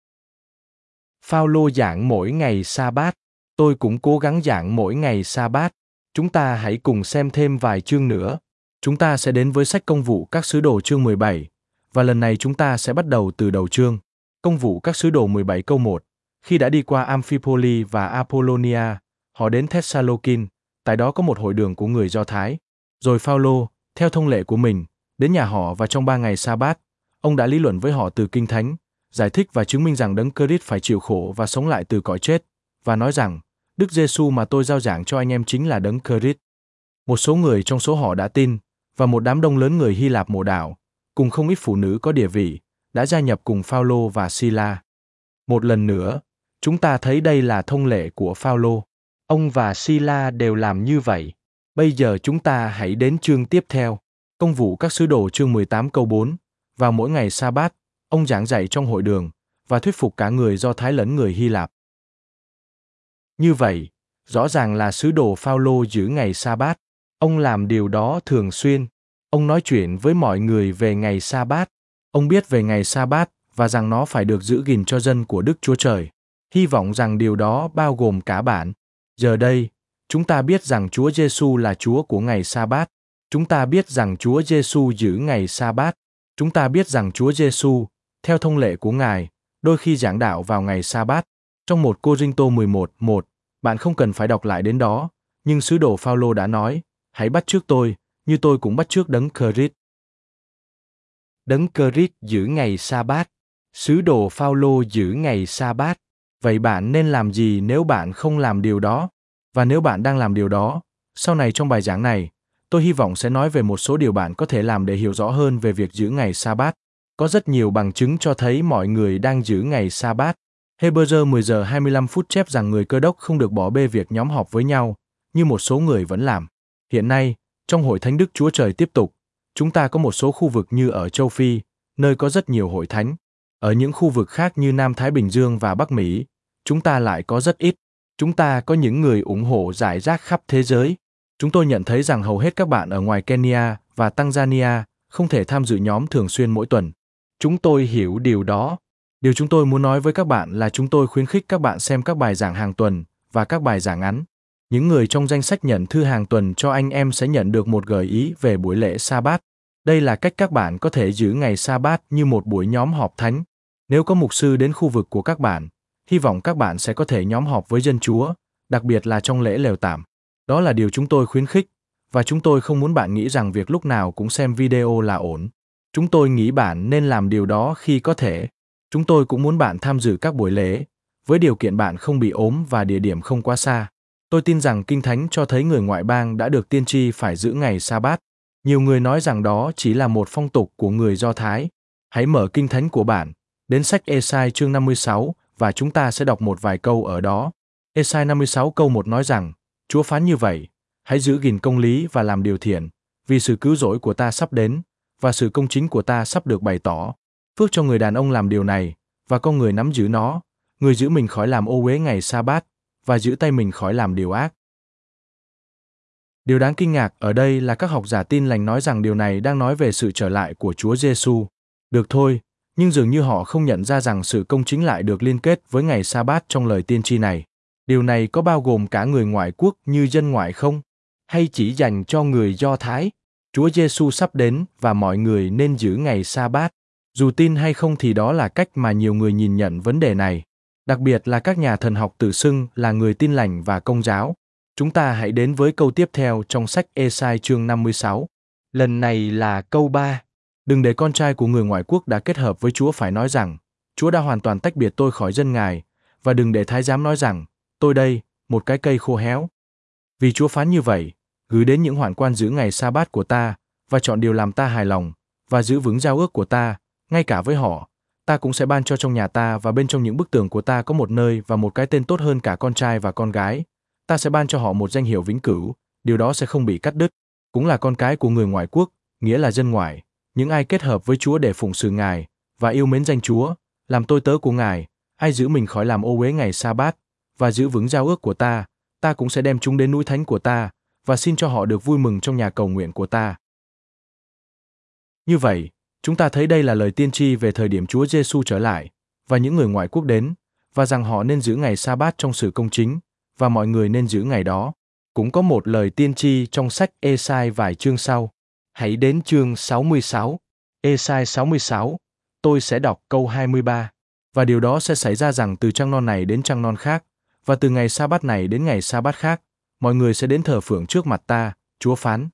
Speaker 1: Phao-lô giảng mỗi ngày Sa-bát. Tôi cũng cố gắng giảng mỗi ngày Sa-bát. Chúng ta hãy cùng xem thêm vài chương nữa. Chúng ta sẽ đến với sách Công vụ các sứ đồ chương mười bảy, và lần này chúng ta sẽ bắt đầu từ đầu chương. Công vụ các sứ đồ mười bảy câu một. Khi đã đi qua Amphipoli và Apollonia, họ đến Thessalokin, tại đó có một hội đường của người Do Thái. Rồi Phao-lô, theo thông lệ của mình, đến nhà họ và trong ba ngày Sa-bát, ông đã lý luận với họ từ Kinh Thánh, giải thích và chứng minh rằng Đấng Christ phải chịu khổ và sống lại từ cõi chết, và nói rằng, Đức Giêsu mà tôi rao giảng cho anh em chính là Đấng Christ. Một số người trong số họ đã tin, và một đám đông lớn người Hy Lạp mộ đạo, cùng không ít phụ nữ có địa vị, đã gia nhập cùng Phao-lô và Si-la. Một lần nữa, chúng ta thấy đây là thông lệ của Phao-lô. Ông và Si-la đều làm như vậy. Bây giờ chúng ta hãy đến chương tiếp theo. Công vụ các sứ đồ chương mười tám câu bốn. Vào mỗi ngày Sa-bát, ông giảng dạy trong hội đường và thuyết phục cả người Do Thái lẫn người Hy Lạp. Như vậy, rõ ràng là sứ đồ Phao-lô giữ ngày Sa-bát. Ông làm điều đó thường xuyên. Ông nói chuyện với mọi người về ngày Sa-bát. Ông biết về ngày Sa-bát và rằng nó phải được giữ gìn cho dân của Đức Chúa Trời. Hy vọng rằng điều đó bao gồm cả bạn. Giờ đây, chúng ta biết rằng Chúa Giêsu là Chúa của ngày Sa-bát. Chúng ta biết rằng Chúa Giêsu giữ ngày Sa-bát. Chúng ta biết rằng Chúa Giêsu, theo thông lệ của Ngài, đôi khi giảng đạo vào ngày Sa-bát. Trong một Cô-rinh-tô mười một, một, bạn không cần phải đọc lại đến đó, nhưng sứ đồ Phao-lô đã nói, hãy bắt chước tôi, như tôi cũng bắt chước Đấng Christ. Đấng Christ giữ ngày Sa-bát. Sứ đồ Phao-lô giữ ngày Sa-bát. Vậy bạn nên làm gì nếu bạn không làm điều đó? Và nếu bạn đang làm điều đó, sau này trong bài giảng này, tôi hy vọng sẽ nói về một số điều bạn có thể làm để hiểu rõ hơn về việc giữ ngày Sa-bát. Có rất nhiều bằng chứng cho thấy mọi người đang giữ ngày Sa-bát. Hebrew mười giờ hai mươi lăm phút chép rằng người Cơ Đốc không được bỏ bê việc nhóm họp với nhau, như một số người vẫn làm. Hiện nay, trong hội thánh Đức Chúa Trời tiếp tục, chúng ta có một số khu vực như ở châu Phi, nơi có rất nhiều hội thánh. Ở những khu vực khác như Nam Thái Bình Dương và Bắc Mỹ, chúng ta lại có rất ít. Chúng ta có những người ủng hộ rải rác khắp thế giới. Chúng tôi nhận thấy rằng hầu hết các bạn ở ngoài Kenya và Tanzania không thể tham dự nhóm thường xuyên mỗi tuần. Chúng tôi hiểu điều đó. Điều chúng tôi muốn nói với các bạn là chúng tôi khuyến khích các bạn xem các bài giảng hàng tuần và các bài giảng ngắn. Những người trong danh sách nhận thư hàng tuần cho anh em sẽ nhận được một gợi ý về buổi lễ Sa-bát. Đây là cách các bạn có thể giữ ngày Sa-bát như một buổi nhóm họp thánh. Nếu có mục sư đến khu vực của các bạn, hy vọng các bạn sẽ có thể nhóm họp với dân Chúa, đặc biệt là trong lễ lều tạm. Đó là điều chúng tôi khuyến khích, và chúng tôi không muốn bạn nghĩ rằng việc lúc nào cũng xem video là ổn. Chúng tôi nghĩ bạn nên làm điều đó khi có thể. Chúng tôi cũng muốn bạn tham dự các buổi lễ, với điều kiện bạn không bị ốm và địa điểm không quá xa. Tôi tin rằng Kinh Thánh cho thấy người ngoại bang đã được tiên tri phải giữ ngày Sa-bát. Nhiều người nói rằng đó chỉ là một phong tục của người Do Thái. Hãy mở Kinh Thánh của bạn, đến sách Ê-sai chương năm mươi sáu, và chúng ta sẽ đọc một vài câu ở đó. Ê-sai năm mươi sáu câu một nói rằng, Chúa phán như vậy, hãy giữ gìn công lý và làm điều thiện, vì sự cứu rỗi của ta sắp đến, và sự công chính của ta sắp được bày tỏ. Phước cho người đàn ông làm điều này, và con người nắm giữ nó, người giữ mình khỏi làm ô uế ngày sa-bát, và giữ tay mình khỏi làm điều ác. Điều đáng kinh ngạc ở đây là các học giả Tin Lành nói rằng điều này đang nói về sự trở lại của Chúa Giêsu. Được thôi, nhưng dường như họ không nhận ra rằng sự công chính lại được liên kết với ngày sa-bát trong lời tiên tri này. Điều này có bao gồm cả người ngoại quốc như dân ngoại không? Hay chỉ dành cho người Do Thái? Chúa Giêsu sắp đến và mọi người nên giữ ngày sa-bát. Dù tin hay không thì đó là cách mà nhiều người nhìn nhận vấn đề này. Đặc biệt là các nhà thần học tự xưng là người Tin Lành và Công giáo. Chúng ta hãy đến với câu tiếp theo trong sách Ê-sai chương năm mươi sáu. Lần này là câu ba. Đừng để con trai của người ngoại quốc đã kết hợp với Chúa phải nói rằng, Chúa đã hoàn toàn tách biệt tôi khỏi dân Ngài, và đừng để thái giám nói rằng, tôi đây, một cái cây khô héo. Vì Chúa phán như vậy, gửi đến những hoạn quan giữ ngày sa-bát của ta, và chọn điều làm ta hài lòng, và giữ vững giao ước của ta, ngay cả với họ, ta cũng sẽ ban cho trong nhà ta và bên trong những bức tường của ta có một nơi và một cái tên tốt hơn cả con trai và con gái. Ta sẽ ban cho họ một danh hiệu vĩnh cửu, điều đó sẽ không bị cắt đứt. Cũng là con cái của người ngoại quốc, nghĩa là dân ngoại, những ai kết hợp với Chúa để phụng sự Ngài và yêu mến danh Chúa, làm tôi tớ của Ngài, ai giữ mình khỏi làm ô uế ngày sa-bát và giữ vững giao ước của ta, ta cũng sẽ đem chúng đến núi thánh của ta và xin cho họ được vui mừng trong nhà cầu nguyện của ta. Như vậy, chúng ta thấy đây là lời tiên tri về thời điểm Chúa Giêsu trở lại và những người ngoại quốc đến, và rằng họ nên giữ ngày sa-bát trong sự công chính, và mọi người nên giữ ngày đó. Cũng có một lời tiên tri trong sách Ê-sai vài chương sau. Hãy đến chương sáu mươi sáu. Ê-sai sáu mươi sáu. Tôi sẽ đọc câu hai mươi ba. Và điều đó sẽ xảy ra rằng từ trăng non này đến trăng non khác, và từ ngày sa-bát này đến ngày sa-bát khác, mọi người sẽ đến thờ phượng trước mặt ta, Chúa phán.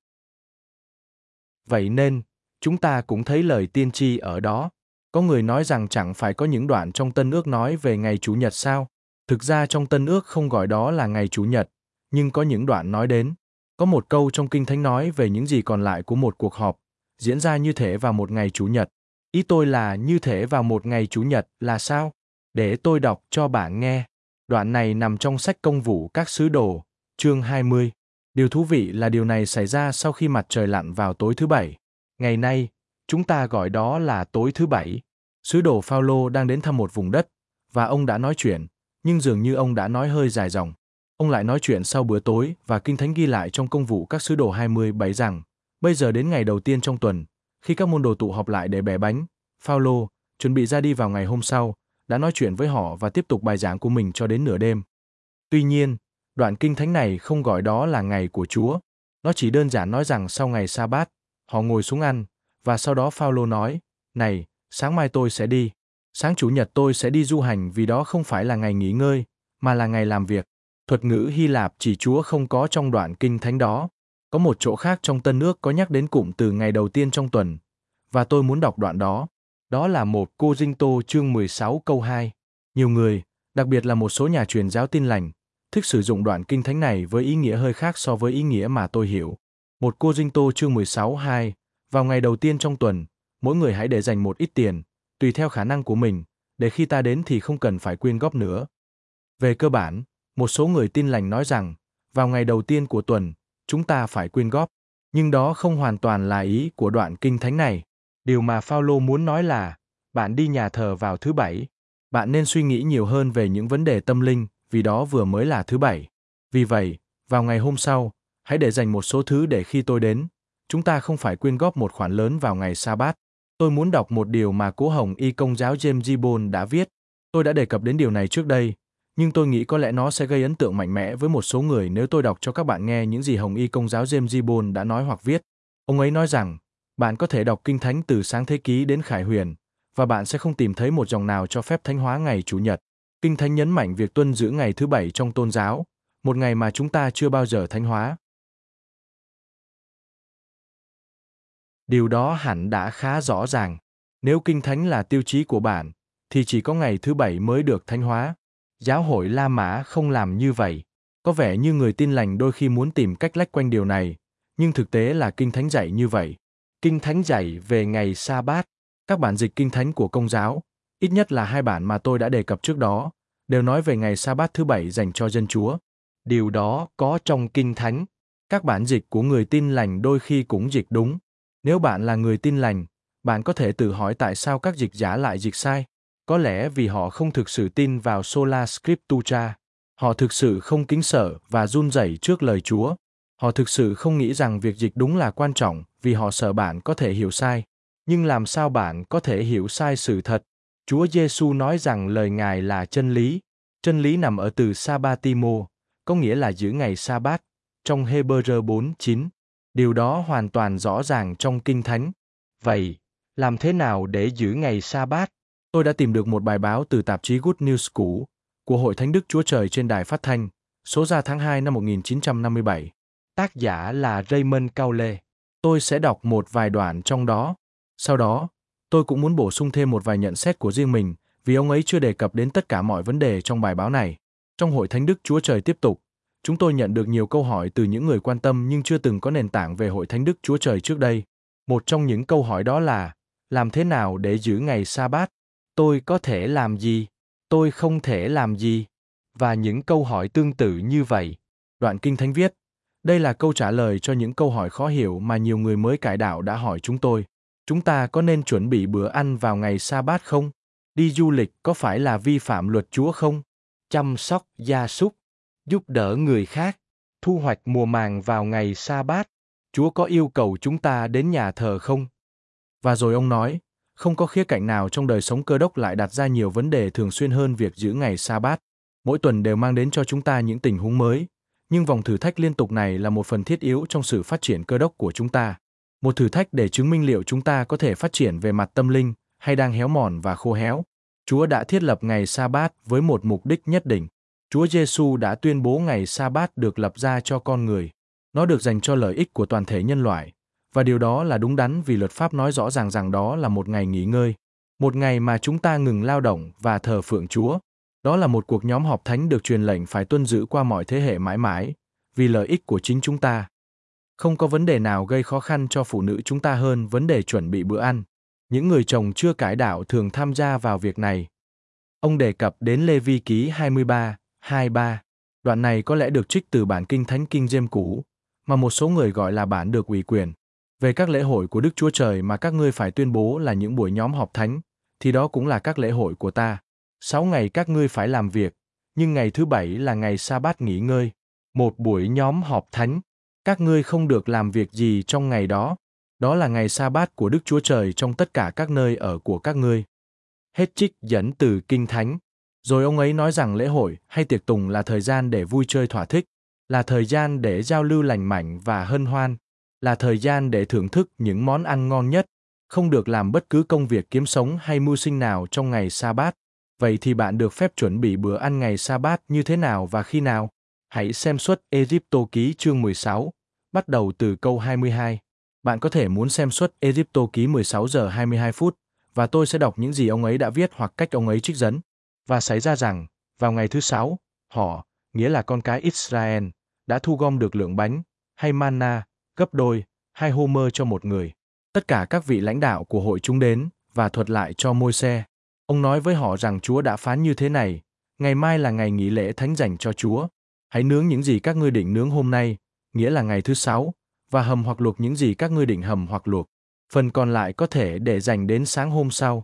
Speaker 1: Vậy nên, chúng ta cũng thấy lời tiên tri ở đó. Có người nói rằng chẳng phải có những đoạn trong Tân Ước nói về ngày Chủ nhật sao? Thực ra trong Tân Ước không gọi đó là ngày Chủ nhật, nhưng có những đoạn nói đến. Có một câu trong Kinh Thánh nói về những gì còn lại của một cuộc họp, diễn ra như thể vào một ngày Chủ nhật. Ý tôi là như thể vào một ngày Chủ nhật là sao? Để tôi đọc cho bạn nghe. Đoạn này nằm trong sách Công vụ các sứ đồ, chương hai mươi. Điều thú vị là điều này xảy ra sau khi mặt trời lặn vào tối thứ Bảy. Ngày nay, chúng ta gọi đó là tối thứ Bảy. Sứ đồ Phao-lô đang đến thăm một vùng đất, và ông đã nói chuyện, nhưng dường như ông đã nói hơi dài dòng. Ông lại nói chuyện sau bữa tối, và Kinh Thánh ghi lại trong Công vụ các sứ đồ hai mươi bảy rằng, bây giờ đến ngày đầu tiên trong tuần, khi các môn đồ tụ họp lại để bẻ bánh, Phao-lô, chuẩn bị ra đi vào ngày hôm sau, đã nói chuyện với họ và tiếp tục bài giảng của mình cho đến nửa đêm. Tuy nhiên, đoạn Kinh Thánh này không gọi đó là ngày của Chúa. Nó chỉ đơn giản nói rằng sau ngày sa-bát, họ ngồi xuống ăn, và sau đó Phao-lô nói, này, sáng mai tôi sẽ đi. Sáng Chủ nhật tôi sẽ đi du hành vì đó không phải là ngày nghỉ ngơi, mà là ngày làm việc. Thuật ngữ Hy Lạp chỉ Chúa không có trong đoạn Kinh Thánh đó. Có một chỗ khác trong Tân Ước có nhắc đến cụm từ ngày đầu tiên trong tuần, và tôi muốn đọc đoạn đó. Đó là một Cô-rinh-tô chương mười sáu câu hai. Nhiều người, đặc biệt là một số nhà truyền giáo Tin Lành, thích sử dụng đoạn Kinh Thánh này với ý nghĩa hơi khác so với ý nghĩa mà tôi hiểu. Một Cô-rinh-tô chương mười sáu hai. Vào ngày đầu tiên trong tuần, mỗi người hãy để dành một ít tiền, tùy theo khả năng của mình, để khi ta đến thì không cần phải quyên góp nữa. Về cơ bản, một số người Tin Lành nói rằng, vào ngày đầu tiên của tuần, chúng ta phải quyên góp, nhưng đó không hoàn toàn là ý của đoạn Kinh Thánh này. Điều mà Phao-lô muốn nói là, bạn đi nhà thờ vào thứ Bảy. Bạn nên suy nghĩ nhiều hơn về những vấn đề tâm linh, vì đó vừa mới là thứ Bảy. Vì vậy, vào ngày hôm sau, hãy để dành một số thứ để khi tôi đến, chúng ta không phải quyên góp một khoản lớn vào ngày sa-bát. Tôi muốn đọc một điều mà Cố Hồng Y Công giáo James Gibbon đã viết. Tôi đã đề cập đến điều này trước đây, nhưng tôi nghĩ có lẽ nó sẽ gây ấn tượng mạnh mẽ với một số người nếu tôi đọc cho các bạn nghe những gì Hồng Y Công giáo James Gibbon đã nói hoặc viết. Ông ấy nói rằng, bạn có thể đọc Kinh Thánh từ Sáng Thế Ký đến Khải Huyền, và bạn sẽ không tìm thấy một dòng nào cho phép thánh hóa ngày Chủ nhật. Kinh Thánh nhấn mạnh việc tuân giữ ngày thứ Bảy trong tôn giáo, một ngày mà chúng ta chưa bao giờ thánh hóa. Điều đó hẳn đã khá rõ ràng. Nếu Kinh Thánh là tiêu chí của bạn, thì chỉ có ngày thứ Bảy mới được thánh hóa. Giáo hội La Mã không làm như vậy. Có vẻ như người Tin Lành đôi khi muốn tìm cách lách quanh điều này, nhưng thực tế là Kinh Thánh dạy như vậy. Kinh Thánh dạy về ngày Sa-bát. Các bản dịch Kinh Thánh của Công giáo, ít nhất là hai bản mà tôi đã đề cập trước đó, đều nói về ngày Sa-bát thứ Bảy dành cho dân Chúa. Điều đó có trong Kinh Thánh. Các bản dịch của người Tin Lành đôi khi cũng dịch đúng. Nếu bạn là người tin lành, bạn có thể tự hỏi tại sao các dịch giả lại dịch sai. Có lẽ vì họ không thực sự tin vào Sola Scriptura. Họ thực sự không kính sợ và run rẩy trước lời Chúa. Họ thực sự không nghĩ rằng việc dịch đúng là quan trọng vì họ sợ bạn có thể hiểu sai. Nhưng làm sao bạn có thể hiểu sai sự thật? Chúa Giêsu nói rằng lời Ngài là chân lý. Chân lý nằm ở từ Sabbatimo, có nghĩa là giữ ngày Sa-bát, trong Hê-bơ-rơ bốn chín. Điều đó hoàn toàn rõ ràng trong Kinh Thánh. Vậy, làm thế nào để giữ ngày Sa-bát? Tôi đã tìm được một bài báo từ tạp chí Good News cũ của Hội Thánh Đức Chúa Trời trên đài phát thanh, số ra tháng hai năm một nghìn chín trăm năm mươi bảy. Tác giả là Raymond Caule. Tôi sẽ đọc một vài đoạn trong đó. Sau đó, tôi cũng muốn bổ sung thêm một vài nhận xét của riêng mình, vì ông ấy chưa đề cập đến tất cả mọi vấn đề trong bài báo này. Trong Hội Thánh Đức Chúa Trời tiếp tục, chúng tôi nhận được nhiều câu hỏi từ những người quan tâm nhưng chưa từng có nền tảng về Hội Thánh Đức Chúa Trời trước đây. Một trong những câu hỏi đó là, làm thế nào để giữ ngày Sa-bát? Tôi có thể làm gì? Tôi không thể làm gì? Và những câu hỏi tương tự như vậy. Đoạn Kinh Thánh viết, đây là câu trả lời cho những câu hỏi khó hiểu mà nhiều người mới cải đạo đã hỏi chúng tôi. Chúng ta có nên chuẩn bị bữa ăn vào ngày Sa-bát không? Đi du lịch có phải là vi phạm luật Chúa không? Chăm sóc gia súc, giúp đỡ người khác, thu hoạch mùa màng vào ngày Sa-bát. Chúa có yêu cầu chúng ta đến nhà thờ không? Và rồi ông nói, không có khía cạnh nào trong đời sống Cơ Đốc lại đặt ra nhiều vấn đề thường xuyên hơn việc giữ ngày Sa-bát. Mỗi tuần đều mang đến cho chúng ta những tình huống mới, nhưng vòng thử thách liên tục này là một phần thiết yếu trong sự phát triển Cơ Đốc của chúng ta. Một thử thách để chứng minh liệu chúng ta có thể phát triển về mặt tâm linh hay đang héo mòn và khô héo. Chúa đã thiết lập ngày Sa-bát với một mục đích nhất định. Chúa Giêsu đã tuyên bố ngày Sa-bát được lập ra cho con người. Nó được dành cho lợi ích của toàn thể nhân loại. Và điều đó là đúng đắn vì luật pháp nói rõ ràng rằng đó là một ngày nghỉ ngơi. Một ngày mà chúng ta ngừng lao động và thờ phượng Chúa. Đó là một cuộc nhóm họp thánh được truyền lệnh phải tuân giữ qua mọi thế hệ mãi mãi, vì lợi ích của chính chúng ta. Không có vấn đề nào gây khó khăn cho phụ nữ chúng ta hơn vấn đề chuẩn bị bữa ăn. Những người chồng chưa cải đạo thường tham gia vào việc này. Ông đề cập đến Lê-vi ký hai mươi ba, hai mươi ba. Đoạn này có lẽ được trích từ bản Kinh Thánh King James cũ, mà một số người gọi là bản được ủy quyền. Về các lễ hội của Đức Chúa Trời mà các ngươi phải tuyên bố là những buổi nhóm họp thánh, thì đó cũng là các lễ hội của ta. Sáu ngày các ngươi phải làm việc, nhưng ngày thứ bảy là ngày Sa-bát nghỉ ngơi. Một buổi nhóm họp thánh, các ngươi không được làm việc gì trong ngày đó. Đó là ngày Sa-bát của Đức Chúa Trời trong tất cả các nơi ở của các ngươi. Hết trích dẫn từ Kinh Thánh. Rồi ông ấy nói rằng lễ hội hay tiệc tùng là thời gian để vui chơi thỏa thích, là thời gian để giao lưu lành mạnh và hân hoan, là thời gian để thưởng thức những món ăn ngon nhất, không được làm bất cứ công việc kiếm sống hay mưu sinh nào trong ngày Sa-bát. Vậy thì bạn được phép chuẩn bị bữa ăn ngày Sa-bát như thế nào và khi nào? Hãy xem Xuất Ê-díp-tô ký chương mười sáu, bắt đầu từ câu hai mươi hai. Bạn có thể muốn xem Xuất Ê-díp-tô ký mười sáu giờ hai mươi hai phút, và tôi sẽ đọc những gì ông ấy đã viết hoặc cách ông ấy trích dẫn. Và xảy ra rằng, vào ngày thứ sáu, họ, nghĩa là con cái Israel, đã thu gom được lượng bánh, hay manna, gấp đôi, hay homer cho một người. Tất cả các vị lãnh đạo của hội chúng đến, và thuật lại cho Môi-se. Ông nói với họ rằng Chúa đã phán như thế này, ngày mai là ngày nghỉ lễ thánh dành cho Chúa. Hãy nướng những gì các ngươi định nướng hôm nay, nghĩa là ngày thứ sáu, và hầm hoặc luộc những gì các ngươi định hầm hoặc luộc. Phần còn lại có thể để dành đến sáng hôm sau.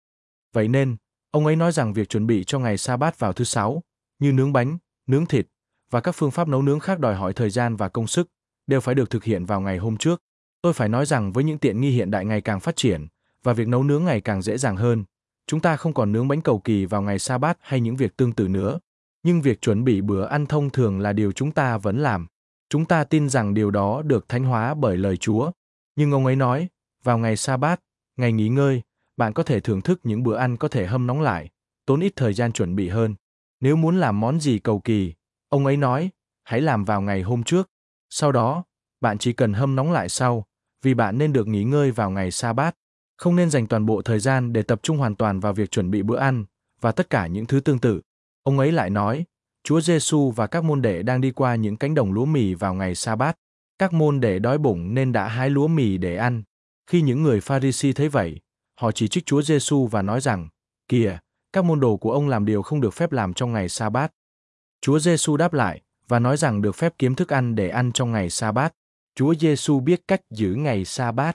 Speaker 1: Vậy nên, ông ấy nói rằng việc chuẩn bị cho ngày Sa-bát vào thứ sáu, như nướng bánh, nướng thịt, và các phương pháp nấu nướng khác đòi hỏi thời gian và công sức, đều phải được thực hiện vào ngày hôm trước. Tôi phải nói rằng với những tiện nghi hiện đại ngày càng phát triển, và việc nấu nướng ngày càng dễ dàng hơn, chúng ta không còn nướng bánh cầu kỳ vào ngày Sa-bát hay những việc tương tự nữa. Nhưng việc chuẩn bị bữa ăn thông thường là điều chúng ta vẫn làm. Chúng ta tin rằng điều đó được thánh hóa bởi lời Chúa. Nhưng ông ấy nói, vào ngày Sa-bát, ngày nghỉ ngơi, bạn có thể thưởng thức những bữa ăn có thể hâm nóng lại, tốn ít thời gian chuẩn bị hơn. Nếu muốn làm món gì cầu kỳ, ông ấy nói, hãy làm vào ngày hôm trước. Sau đó, bạn chỉ cần hâm nóng lại sau, vì bạn nên được nghỉ ngơi vào ngày Sa-bát. Không nên dành toàn bộ thời gian để tập trung hoàn toàn vào việc chuẩn bị bữa ăn, và tất cả những thứ tương tự. Ông ấy lại nói, Chúa Giêsu và các môn đệ đang đi qua những cánh đồng lúa mì vào ngày Sa-bát. Các môn đệ đói bụng nên đã hái lúa mì để ăn. Khi những người Pha-ri-si thấy vậy, họ chỉ trích Chúa Giêsu và nói rằng, kìa, các môn đồ của ông làm điều không được phép làm trong ngày Sa-bát. Chúa Giêsu đáp lại và nói rằng được phép kiếm thức ăn để ăn trong ngày Sa-bát. Chúa Giêsu biết cách giữ ngày Sa-bát.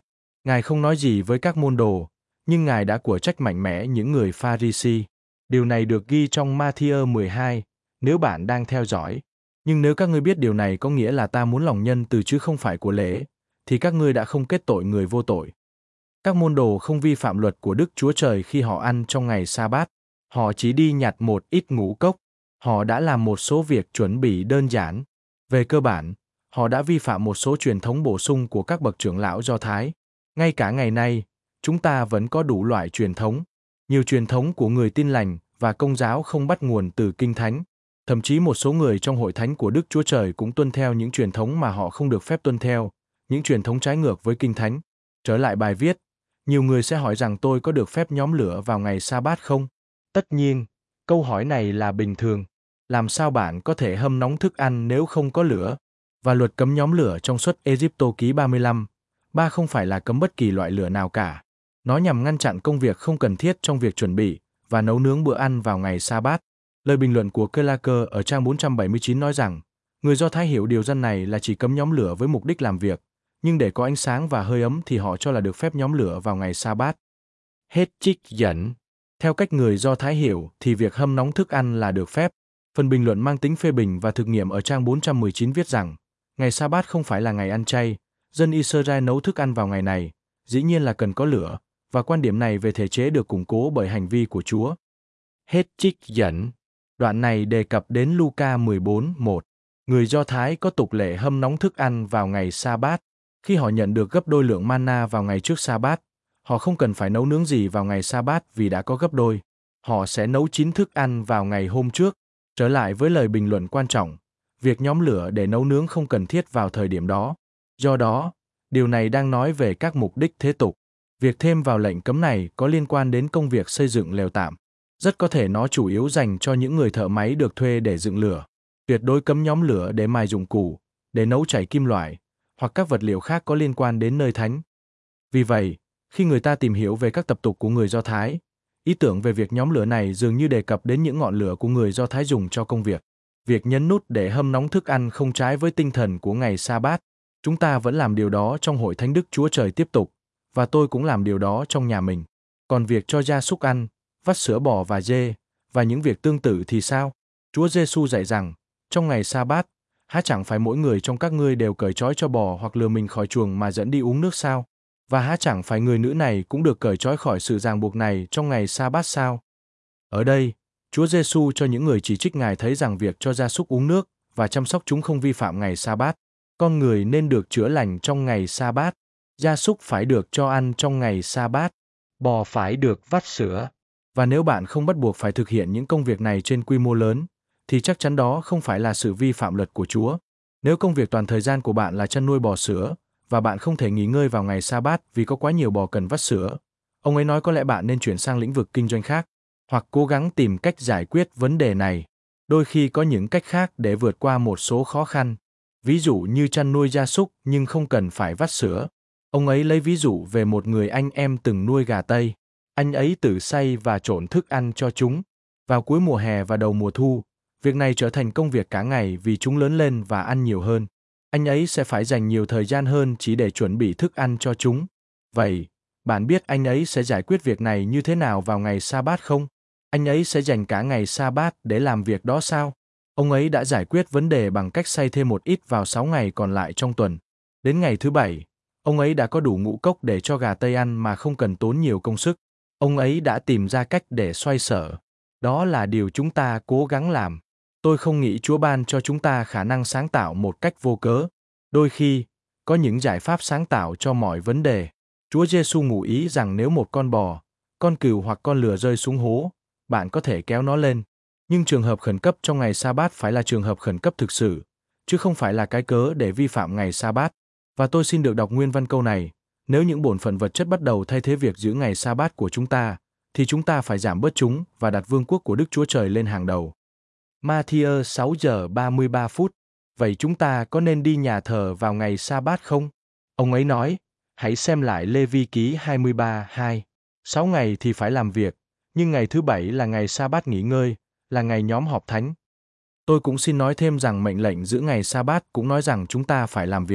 Speaker 1: Ngài không nói gì với các môn đồ, nhưng Ngài đã của trách mạnh mẽ những người Pha-ri-si. Điều này được ghi trong Ma-thi-ơ mười hai, nếu bạn đang theo dõi. Nhưng nếu các ngươi biết điều này có nghĩa là ta muốn lòng nhân từ chứ không phải của lễ, thì các ngươi đã không kết tội người vô tội. Các môn đồ không vi phạm luật của Đức Chúa Trời khi họ ăn trong ngày sa-bát. Họ chỉ đi nhặt một ít ngũ cốc. Họ đã làm một số việc chuẩn bị đơn giản. Về cơ bản, họ đã vi phạm một số truyền thống bổ sung của các bậc trưởng lão Do Thái. Ngay cả ngày nay, chúng ta vẫn có đủ loại truyền thống. Nhiều truyền thống của người Tin lành và Công giáo không bắt nguồn từ Kinh Thánh. Thậm chí một số người trong hội thánh của Đức Chúa Trời cũng tuân theo những truyền thống mà họ không được phép tuân theo, những truyền thống trái ngược với Kinh Thánh. Trở lại bài viết, nhiều người sẽ hỏi rằng tôi có được phép nhóm lửa vào ngày sa-bát không? Tất nhiên, câu hỏi này là bình thường. Làm sao bạn có thể hâm nóng thức ăn nếu không có lửa? Và luật cấm nhóm lửa trong Xuất Ê-díp-tô ký ba mươi lăm, ba không phải là cấm bất kỳ loại lửa nào cả. Nó nhằm ngăn chặn công việc không cần thiết trong việc chuẩn bị và nấu nướng bữa ăn vào ngày sa-bát. Lời bình luận của Clarke ở trang bốn trăm bảy mươi chín nói rằng, người Do Thái hiểu điều răn này là chỉ cấm nhóm lửa với mục đích làm việc, nhưng để có ánh sáng và hơi ấm thì họ cho là được phép nhóm lửa vào ngày sa-bát. Hết trích dẫn. Theo cách người Do Thái hiểu thì việc hâm nóng thức ăn là được phép. Phần bình luận mang tính phê bình và thực nghiệm ở trang bốn trăm mười chín viết rằng, ngày sa-bát không phải là ngày ăn chay, dân Israel nấu thức ăn vào ngày này, dĩ nhiên là cần có lửa, và quan điểm này về thể chế được củng cố bởi hành vi của Chúa. Hết trích dẫn. Đoạn này đề cập đến Luca mười bốn một. Người Do Thái có tục lệ hâm nóng thức ăn vào ngày sa-bát. Khi họ nhận được gấp đôi lượng mana vào ngày trước sa-bát, họ không cần phải nấu nướng gì vào ngày sa-bát vì đã có gấp đôi. Họ sẽ nấu chín thức ăn vào ngày hôm trước. Trở lại với lời bình luận quan trọng, việc nhóm lửa để nấu nướng không cần thiết vào thời điểm đó. Do đó, điều này đang nói về các mục đích thế tục. Việc thêm vào lệnh cấm này có liên quan đến công việc xây dựng lều tạm. Rất có thể nó chủ yếu dành cho những người thợ máy được thuê để dựng lửa. Tuyệt đối cấm nhóm lửa để mài dụng cụ, để nấu chảy kim loại, hoặc các vật liệu khác có liên quan đến nơi thánh. Vì vậy, khi người ta tìm hiểu về các tập tục của người Do Thái, ý tưởng về việc nhóm lửa này dường như đề cập đến những ngọn lửa của người Do Thái dùng cho công việc. Việc nhấn nút để hâm nóng thức ăn không trái với tinh thần của ngày sa-bát. Chúng ta vẫn làm điều đó trong hội thánh Đức Chúa Trời tiếp tục, và tôi cũng làm điều đó trong nhà mình. Còn việc cho gia súc ăn, vắt sữa bò và dê, và những việc tương tự thì sao? Chúa Giêsu dạy rằng, trong ngày sa-bát, há chẳng phải mỗi người trong các ngươi đều cởi trói cho bò hoặc lừa mình khỏi chuồng mà dẫn đi uống nước sao? Và há chẳng phải người nữ này cũng được cởi trói khỏi sự ràng buộc này trong ngày sa-bát sao? Ở đây, Chúa Giêsu cho những người chỉ trích Ngài thấy rằng việc cho gia súc uống nước và chăm sóc chúng không vi phạm ngày sa-bát. Con người nên được chữa lành trong ngày sa-bát. Gia súc phải được cho ăn trong ngày sa-bát. Bò phải được vắt sữa. Và nếu bạn không bắt buộc phải thực hiện những công việc này trên quy mô lớn, thì chắc chắn đó không phải là sự vi phạm luật của Chúa. Nếu công việc toàn thời gian của bạn là chăn nuôi bò sữa, và bạn không thể nghỉ ngơi vào ngày sa-bát vì có quá nhiều bò cần vắt sữa, ông ấy nói có lẽ bạn nên chuyển sang lĩnh vực kinh doanh khác, hoặc cố gắng tìm cách giải quyết vấn đề này. Đôi khi có những cách khác để vượt qua một số khó khăn, ví dụ như chăn nuôi gia súc nhưng không cần phải vắt sữa. Ông ấy lấy ví dụ về một người anh em từng nuôi gà Tây. Anh ấy tự xay và trộn thức ăn cho chúng. Vào cuối mùa hè và đầu mùa thu, việc này trở thành công việc cả ngày vì chúng lớn lên và ăn nhiều hơn. Anh ấy sẽ phải dành nhiều thời gian hơn chỉ để chuẩn bị thức ăn cho chúng. Vậy, bạn biết anh ấy sẽ giải quyết việc này như thế nào vào ngày sa-bát không? Anh ấy sẽ dành cả ngày sa-bát để làm việc đó sao? Ông ấy đã giải quyết vấn đề bằng cách xay thêm một ít vào sáu ngày còn lại trong tuần. Đến ngày thứ bảy, ông ấy đã có đủ ngũ cốc để cho gà Tây ăn mà không cần tốn nhiều công sức. Ông ấy đã tìm ra cách để xoay sở. Đó là điều chúng ta cố gắng làm. Tôi không nghĩ Chúa ban cho chúng ta khả năng sáng tạo một cách vô cớ. Đôi khi, có những giải pháp sáng tạo cho mọi vấn đề. Chúa Giêsu ngụ ý rằng nếu một con bò, con cừu hoặc con lừa rơi xuống hố, bạn có thể kéo nó lên. Nhưng trường hợp khẩn cấp trong ngày sa-bát phải là trường hợp khẩn cấp thực sự, chứ không phải là cái cớ để vi phạm ngày sa-bát. Và tôi xin được đọc nguyên văn câu này. Nếu những bổn phận vật chất bắt đầu thay thế việc giữ ngày sa-bát của chúng ta, thì chúng ta phải giảm bớt chúng và đặt vương quốc của Đức Chúa Trời lên hàng đầu. Ma-thi-ơ sáu giờ ba mươi ba phút. Vậy chúng ta có nên đi nhà thờ vào ngày sa-bát không? Ông ấy nói, hãy xem lại Lê-vi ký hai mươi ba hai. Sáu ngày thì phải làm việc, nhưng ngày thứ bảy là ngày sa-bát nghỉ ngơi, là ngày nhóm họp thánh. Tôi cũng xin nói thêm rằng mệnh lệnh giữ ngày sa-bát cũng nói rằng chúng ta phải làm việc.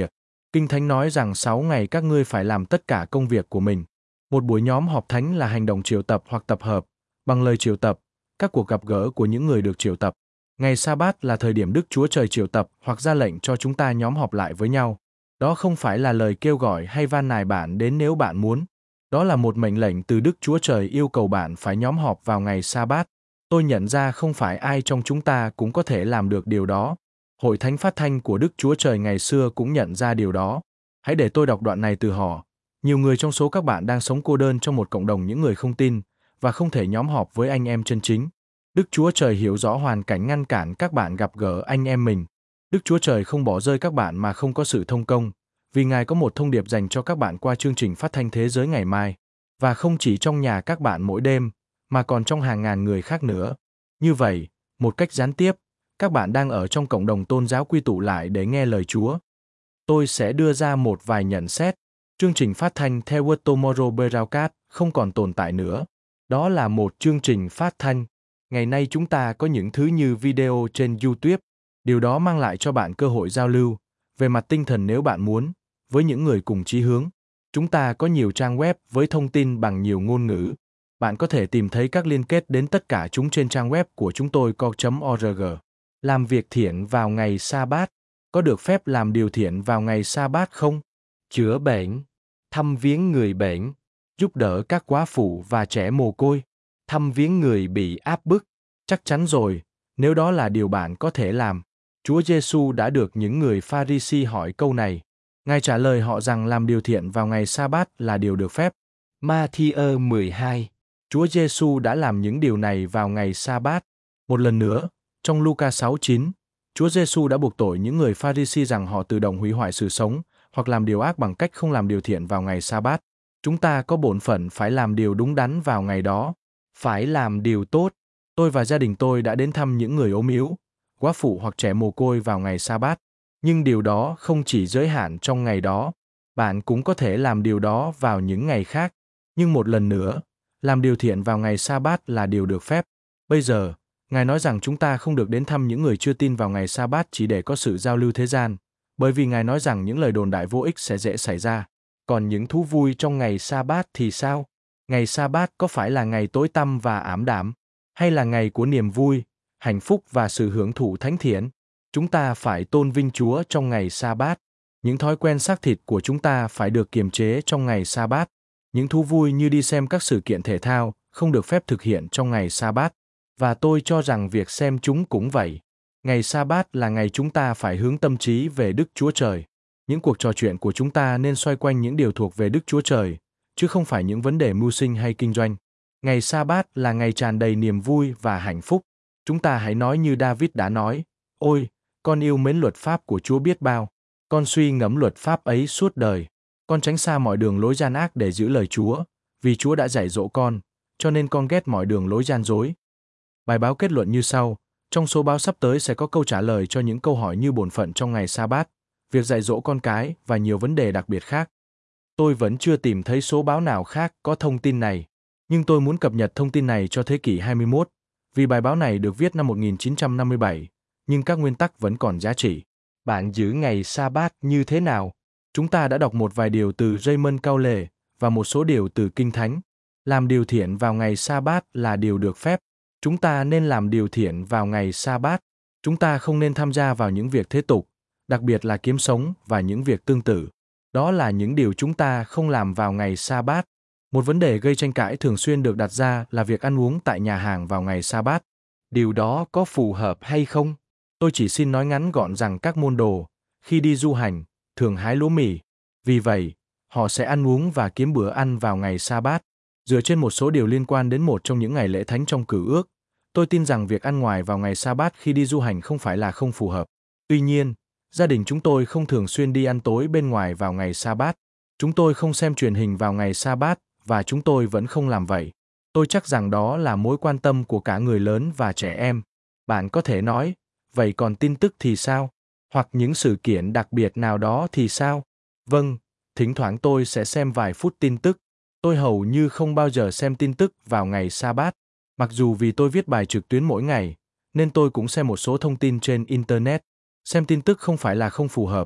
Speaker 1: Kinh Thánh nói rằng sáu ngày các ngươi phải làm tất cả công việc của mình. Một buổi nhóm họp thánh là hành động triệu tập hoặc tập hợp, bằng lời triệu tập, các cuộc gặp gỡ của những người được triệu tập. Ngày Sa-bát là thời điểm Đức Chúa Trời triệu tập hoặc ra lệnh cho chúng ta nhóm họp lại với nhau. Đó không phải là lời kêu gọi hay van nài bạn đến nếu bạn muốn. Đó là một mệnh lệnh từ Đức Chúa Trời yêu cầu bạn phải nhóm họp vào ngày Sa-bát. Tôi nhận ra không phải ai trong chúng ta cũng có thể làm được điều đó. Hội thánh phát thanh của Đức Chúa Trời ngày xưa cũng nhận ra điều đó. Hãy để tôi đọc đoạn này từ họ. Nhiều người trong số các bạn đang sống cô đơn trong một cộng đồng những người không tin và không thể nhóm họp với anh em chân chính. Đức Chúa Trời hiểu rõ hoàn cảnh ngăn cản các bạn gặp gỡ anh em mình. Đức Chúa Trời không bỏ rơi các bạn mà không có sự thông công, vì Ngài có một thông điệp dành cho các bạn qua chương trình phát thanh thế giới ngày mai, và không chỉ trong nhà các bạn mỗi đêm, mà còn trong hàng ngàn người khác nữa. Như vậy, một cách gián tiếp, các bạn đang ở trong cộng đồng tôn giáo quy tụ lại để nghe lời Chúa. Tôi sẽ đưa ra một vài nhận xét. Chương trình phát thanh theo Word Tomorrow Broadcast không còn tồn tại nữa. Đó là một chương trình phát thanh. Ngày nay chúng ta có những thứ như video trên YouTube. Điều đó mang lại cho bạn cơ hội giao lưu, về mặt tinh thần nếu bạn muốn, với những người cùng chí hướng. Chúng ta có nhiều trang web với thông tin bằng nhiều ngôn ngữ. Bạn có thể tìm thấy các liên kết đến tất cả chúng trên trang web của chúng tôi co chấm org. Làm việc thiện vào ngày Sa-bát. Có được phép làm điều thiện vào ngày Sa-bát không? Chữa bệnh, thăm viếng người bệnh, giúp đỡ các góa phụ và trẻ mồ côi, thăm viếng người bị áp bức. Chắc chắn rồi, nếu đó là điều bạn có thể làm. Chúa Giêsu đã được những người Pha-ri-si hỏi câu này. Ngài trả lời họ rằng làm điều thiện vào ngày Sa-bát là điều được phép. Ma-thi-ơ mười hai. Chúa Giêsu đã làm những điều này vào ngày Sa-bát. Một lần nữa, trong Luca sáu chín, Chúa Giêsu đã buộc tội những người Pha-ri-si rằng họ tự động hủy hoại sự sống hoặc làm điều ác bằng cách không làm điều thiện vào ngày Sa-bát. Chúng ta có bổn phận phải làm điều đúng đắn vào ngày đó, phải làm điều tốt. Tôi và gia đình tôi đã đến thăm những người ốm yếu, góa phụ hoặc trẻ mồ côi vào ngày Sa-bát. Nhưng điều đó không chỉ giới hạn trong ngày đó. Bạn cũng có thể làm điều đó vào những ngày khác. Nhưng một lần nữa, làm điều thiện vào ngày Sa-bát là điều được phép. Bây giờ, Ngài nói rằng chúng ta không được đến thăm những người chưa tin vào ngày Sa-bát chỉ để có sự giao lưu thế gian, bởi vì Ngài nói rằng những lời đồn đại vô ích sẽ dễ xảy ra. Còn những thú vui trong ngày Sa-bát thì sao? Ngày Sa-bát có phải là ngày tối tăm và ảm đạm, hay là ngày của niềm vui, hạnh phúc và sự hưởng thụ thánh thiện? Chúng ta phải tôn vinh Chúa trong ngày Sa-bát. Những thói quen xác thịt của chúng ta phải được kiềm chế trong ngày Sa-bát. Những thú vui như đi xem các sự kiện thể thao không được phép thực hiện trong ngày Sa-bát. Và tôi cho rằng việc xem chúng cũng vậy. Ngày Sa-bát là ngày chúng ta phải hướng tâm trí về Đức Chúa Trời. Những cuộc trò chuyện của chúng ta nên xoay quanh những điều thuộc về Đức Chúa Trời, chứ không phải những vấn đề mưu sinh hay kinh doanh. Ngày Sa-bát là ngày tràn đầy niềm vui và hạnh phúc. Chúng ta hãy nói như David đã nói, ôi, con yêu mến luật pháp của Chúa biết bao. Con suy ngẫm luật pháp ấy suốt đời. Con tránh xa mọi đường lối gian ác để giữ lời Chúa, vì Chúa đã dạy dỗ con, cho nên con ghét mọi đường lối gian dối. Bài báo kết luận như sau, trong số báo sắp tới sẽ có câu trả lời cho những câu hỏi như bổn phận trong ngày Sa-bát, việc dạy dỗ con cái và nhiều vấn đề đặc biệt khác. Tôi vẫn chưa tìm thấy số báo nào khác có thông tin này, nhưng tôi muốn cập nhật thông tin này cho thế kỷ hai mươi mốt, vì bài báo này được viết năm một nghìn chín trăm năm mươi bảy, nhưng các nguyên tắc vẫn còn giá trị. Bạn giữ ngày Sa-bát như thế nào? Chúng ta đã đọc một vài điều từ Raymond Caule và một số điều từ Kinh Thánh. Làm điều thiện vào ngày Sa-bát là điều được phép. Chúng ta nên làm điều thiện vào ngày Sa-bát. Chúng ta không nên tham gia vào những việc thế tục, đặc biệt là kiếm sống và những việc tương tự. Đó là những điều chúng ta không làm vào ngày Sa-bát. Một vấn đề gây tranh cãi thường xuyên được đặt ra là việc ăn uống tại nhà hàng vào ngày Sa-bát. Điều đó có phù hợp hay không? Tôi chỉ xin nói ngắn gọn rằng các môn đồ, khi đi du hành, thường hái lúa mì. Vì vậy, họ sẽ ăn uống và kiếm bữa ăn vào ngày Sa-bát. Dựa trên một số điều liên quan đến một trong những ngày lễ thánh trong Cựu Ước, tôi tin rằng việc ăn ngoài vào ngày Sa-bát khi đi du hành không phải là không phù hợp. Tuy nhiên, gia đình chúng tôi không thường xuyên đi ăn tối bên ngoài vào ngày Sa-bát. Chúng tôi không xem truyền hình vào ngày Sa-bát và chúng tôi vẫn không làm vậy. Tôi chắc rằng đó là mối quan tâm của cả người lớn và trẻ em. Bạn có thể nói, vậy còn tin tức thì sao? Hoặc những sự kiện đặc biệt nào đó thì sao? Vâng, thỉnh thoảng tôi sẽ xem vài phút tin tức. Tôi hầu như không bao giờ xem tin tức vào ngày Sa-bát. Mặc dù vì tôi viết bài trực tuyến mỗi ngày, nên tôi cũng xem một số thông tin trên Internet. Xem tin tức không phải là không phù hợp,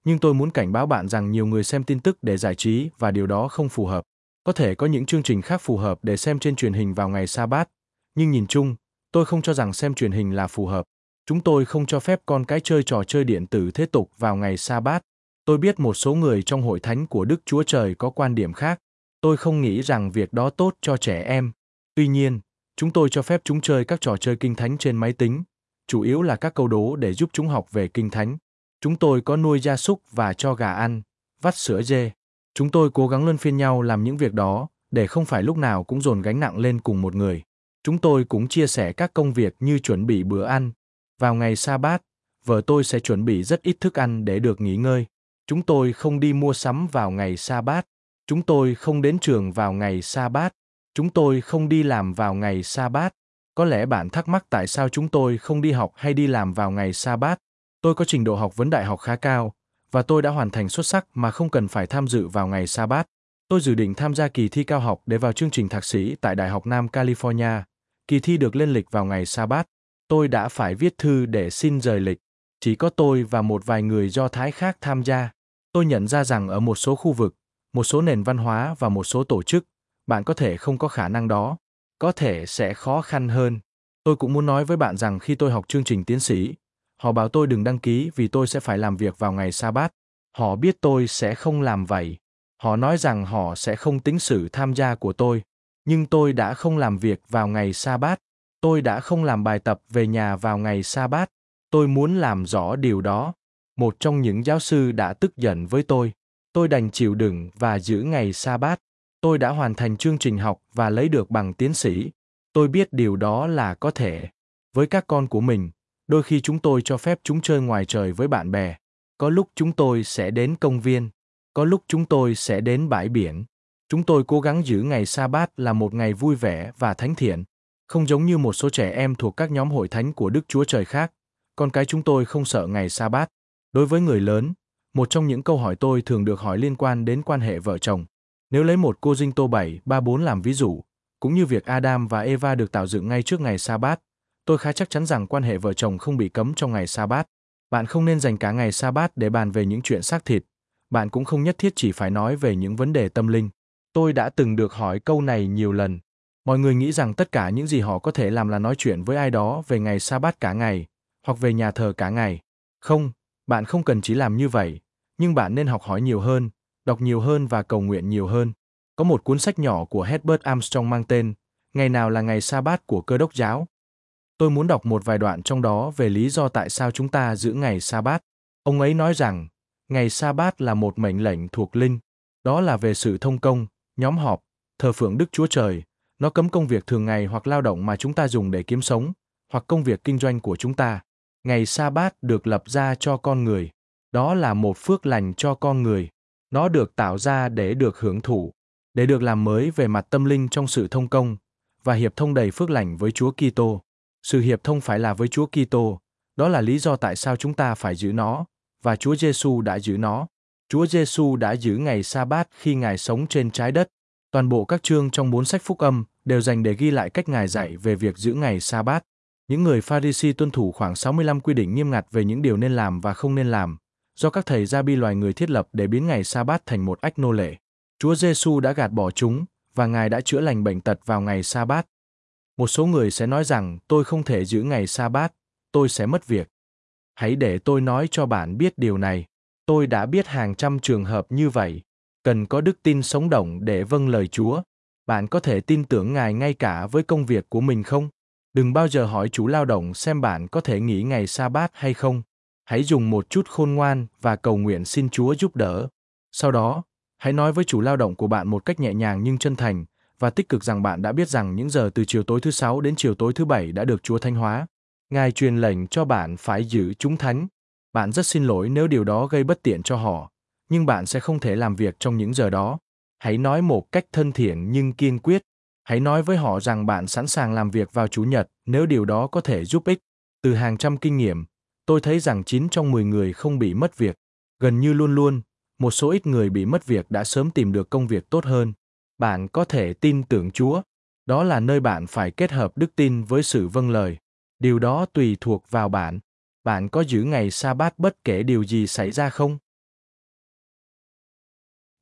Speaker 1: Nhưng tôi muốn cảnh báo bạn rằng nhiều người xem tin tức để giải trí và điều đó không phù hợp. Có thể có những chương trình khác phù hợp để xem trên truyền hình vào ngày Sa-bát, nhưng nhìn chung, tôi không cho rằng xem truyền hình là phù hợp. Chúng tôi không cho phép con cái chơi trò chơi điện tử thế tục vào ngày Sa-bát. Tôi biết một số người trong hội thánh của Đức Chúa Trời có quan điểm khác. Tôi không nghĩ rằng việc đó tốt cho trẻ em. Tuy nhiên, chúng tôi cho phép chúng chơi các trò chơi kinh thánh trên máy tính, chủ yếu là các câu đố để giúp chúng học về kinh thánh. Chúng tôi có nuôi gia súc và cho gà ăn, vắt sữa dê. Chúng tôi cố gắng luân phiên nhau làm những việc đó, để không phải lúc nào cũng dồn gánh nặng lên cùng một người. Chúng tôi cũng chia sẻ các công việc như chuẩn bị bữa ăn. Vào ngày Sa-bát, vợ tôi sẽ chuẩn bị rất ít thức ăn để được nghỉ ngơi. Chúng tôi không đi mua sắm vào ngày Sa-bát. Chúng tôi không đến trường vào ngày Sa-bát. Chúng tôi không đi làm vào ngày Sa-bát. Có lẽ bạn thắc mắc tại sao chúng tôi không đi học hay đi làm vào ngày Sa-bát. Tôi có trình độ học vấn đại học khá cao, và tôi đã hoàn thành xuất sắc mà không cần phải tham dự vào ngày Sa-bát. Tôi dự định tham gia kỳ thi cao học để vào chương trình thạc sĩ tại Đại học Nam California. Kỳ thi được lên lịch vào ngày Sa-bát. Tôi đã phải viết thư để xin rời lịch. Chỉ có tôi và một vài người Do Thái khác tham gia. Tôi nhận ra rằng ở một số khu vực, một số nền văn hóa và một số tổ chức, bạn có thể không có khả năng đó. Có thể sẽ khó khăn hơn. Tôi cũng muốn nói với bạn rằng khi tôi học chương trình tiến sĩ, họ bảo tôi đừng đăng ký vì tôi sẽ phải làm việc vào ngày Sa-bát. Họ biết tôi sẽ không làm vậy. Họ nói rằng họ sẽ không tính sự tham gia của tôi. Nhưng tôi đã không làm việc vào ngày Sa-bát. Tôi đã không làm bài tập về nhà vào ngày Sa-bát. Tôi muốn làm rõ điều đó. Một trong những giáo sư đã tức giận với tôi. Tôi đành chịu đựng và giữ ngày Sa-bát. Tôi đã hoàn thành chương trình học và lấy được bằng tiến sĩ. Tôi biết điều đó là có thể. Với các con của mình, đôi khi chúng tôi cho phép chúng chơi ngoài trời với bạn bè. Có lúc chúng tôi sẽ đến công viên. Có lúc chúng tôi sẽ đến bãi biển. Chúng tôi cố gắng giữ ngày Sa-bát là một ngày vui vẻ và thánh thiện. Không giống như một số trẻ em thuộc các nhóm hội thánh của Đức Chúa Trời khác, con cái chúng tôi không sợ ngày Sa-bát. Đối với người lớn, một trong những câu hỏi tôi thường được hỏi liên quan đến quan hệ vợ chồng. Nếu lấy một cô Dinh Tô bảy ba bốn làm ví dụ, cũng như việc Adam và Eva được tạo dựng ngay trước ngày Sa-bát, tôi khá chắc chắn rằng quan hệ vợ chồng không bị cấm trong ngày Sa-bát. Bạn không nên dành cả ngày Sa-bát để bàn về những chuyện xác thịt. Bạn cũng không nhất thiết chỉ phải nói về những vấn đề tâm linh. Tôi đã từng được hỏi câu này nhiều lần. Mọi người nghĩ rằng tất cả những gì họ có thể làm là nói chuyện với ai đó về ngày Sa-bát cả ngày, hoặc về nhà thờ cả ngày. Không, bạn không cần chỉ làm như vậy, nhưng bạn nên học hỏi nhiều hơn, đọc nhiều hơn và cầu nguyện nhiều hơn. Có một cuốn sách nhỏ của Herbert Armstrong mang tên Ngày nào là ngày Sa-bát của Cơ đốc giáo. Tôi muốn đọc một vài đoạn trong đó về lý do tại sao chúng ta giữ ngày Sa-bát. Ông ấy nói rằng, ngày Sa-bát là một mệnh lệnh thuộc linh. Đó là về sự thông công, nhóm họp, thờ phượng Đức Chúa Trời. Nó cấm công việc thường ngày hoặc lao động mà chúng ta dùng để kiếm sống, hoặc công việc kinh doanh của chúng ta. Ngày Sa-bát được lập ra cho con người. Đó là một phước lành cho con người. Nó được tạo ra để được hưởng thụ, để được làm mới về mặt tâm linh trong sự thông công, và hiệp thông đầy phước lành với Chúa Kitô. Sự hiệp thông phải là với Chúa Kitô. Đó là lý do tại sao chúng ta phải giữ nó, và Chúa Giêsu đã giữ nó. Chúa Giêsu đã giữ ngày Sa-bát khi Ngài sống trên trái đất. Toàn bộ các chương trong bốn sách phúc âm đều dành để ghi lại cách Ngài dạy về việc giữ ngày Sa-bát. Những người Pha-ri-si tuân thủ khoảng sáu mươi lăm quy định nghiêm ngặt về những điều nên làm và không nên làm, do các thầy Ra-bi loài người thiết lập để biến ngày Sa-bát thành một ách nô lệ. Chúa Giêsu đã gạt bỏ chúng, và Ngài đã chữa lành bệnh tật vào ngày Sa-bát. Một số người sẽ nói rằng tôi không thể giữ ngày Sa-bát, tôi sẽ mất việc. Hãy để tôi nói cho bạn biết điều này. Tôi đã biết hàng trăm trường hợp như vậy. Cần có đức tin sống động để vâng lời Chúa. Bạn có thể tin tưởng Ngài ngay cả với công việc của mình không? Đừng bao giờ hỏi chủ lao động xem bạn có thể nghỉ ngày Sa-bát hay không. Hãy dùng một chút khôn ngoan và cầu nguyện xin Chúa giúp đỡ. Sau đó, hãy nói với chủ lao động của bạn một cách nhẹ nhàng nhưng chân thành và tích cực rằng bạn đã biết rằng những giờ từ chiều tối thứ sáu đến chiều tối thứ bảy đã được Chúa thánh hóa. Ngài truyền lệnh cho bạn phải giữ chúng thánh. Bạn rất xin lỗi nếu điều đó gây bất tiện cho họ, nhưng bạn sẽ không thể làm việc trong những giờ đó. Hãy nói một cách thân thiện nhưng kiên quyết. Hãy nói với họ rằng bạn sẵn sàng làm việc vào Chủ nhật nếu điều đó có thể giúp ích. Từ hàng trăm kinh nghiệm, tôi thấy rằng chín trong mười người không bị mất việc. Gần như luôn luôn, một số ít người bị mất việc đã sớm tìm được công việc tốt hơn. Bạn có thể tin tưởng Chúa. Đó là nơi bạn phải kết hợp đức tin với sự vâng lời. Điều đó tùy thuộc vào bạn. Bạn có giữ ngày Sa-bát bất kể điều gì xảy ra không?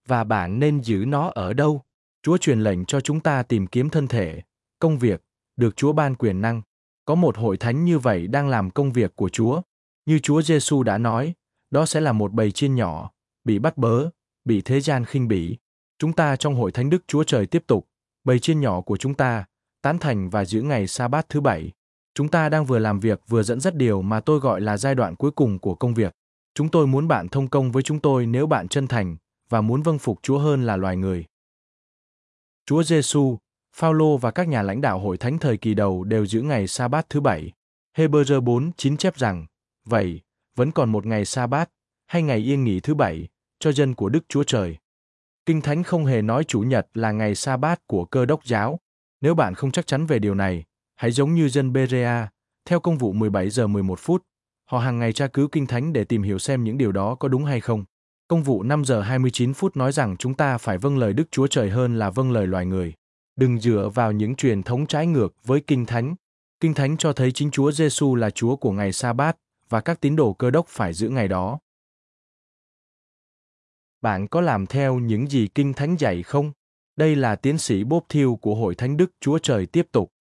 Speaker 1: Và bạn nên giữ nó ở đâu? Chúa truyền lệnh cho chúng ta tìm kiếm thân thể, công việc, được Chúa ban quyền năng. Có một hội thánh như vậy đang làm công việc của Chúa. Như Chúa Giêsu đã nói, đó sẽ là một bầy chiên nhỏ, bị bắt bớ, bị thế gian khinh bỉ. Chúng ta trong hội thánh Đức Chúa Trời tiếp tục, bầy chiên nhỏ của chúng ta, tán thành và giữ ngày sa-bát thứ bảy. Chúng ta đang vừa làm việc vừa dẫn dắt điều mà tôi gọi là giai đoạn cuối cùng của công việc. Chúng tôi muốn bạn thông công với chúng tôi nếu bạn chân thành và muốn vâng phục Chúa hơn là loài người. Chúa Giêsu, Phao-lô và các nhà lãnh đạo hội thánh thời kỳ đầu đều giữ ngày sa-bát thứ bảy. Hê-bơ-rơ bốn chín chép rằng, vậy, vẫn còn một ngày sa-bát, hay ngày yên nghỉ thứ bảy, cho dân của Đức Chúa Trời. Kinh Thánh không hề nói Chủ nhật là ngày sa-bát của Cơ đốc giáo. Nếu bạn không chắc chắn về điều này, hãy giống như dân Bê-rê-a, theo Công vụ mười bảy giờ mười một phút. Họ hàng ngày tra cứu Kinh Thánh để tìm hiểu xem những điều đó có đúng hay không. Công vụ năm giờ hai mươi chín phút nói rằng chúng ta phải vâng lời Đức Chúa Trời hơn là vâng lời loài người. Đừng dựa vào những truyền thống trái ngược với Kinh Thánh. Kinh Thánh cho thấy chính Chúa Giêsu là Chúa của ngày sa-bát và các tín đồ Cơ đốc phải giữ ngày đó. Bạn có làm theo những gì Kinh Thánh dạy không? Đây là tiến sĩ Bob Thiel của Hội Thánh Đức Chúa Trời tiếp tục.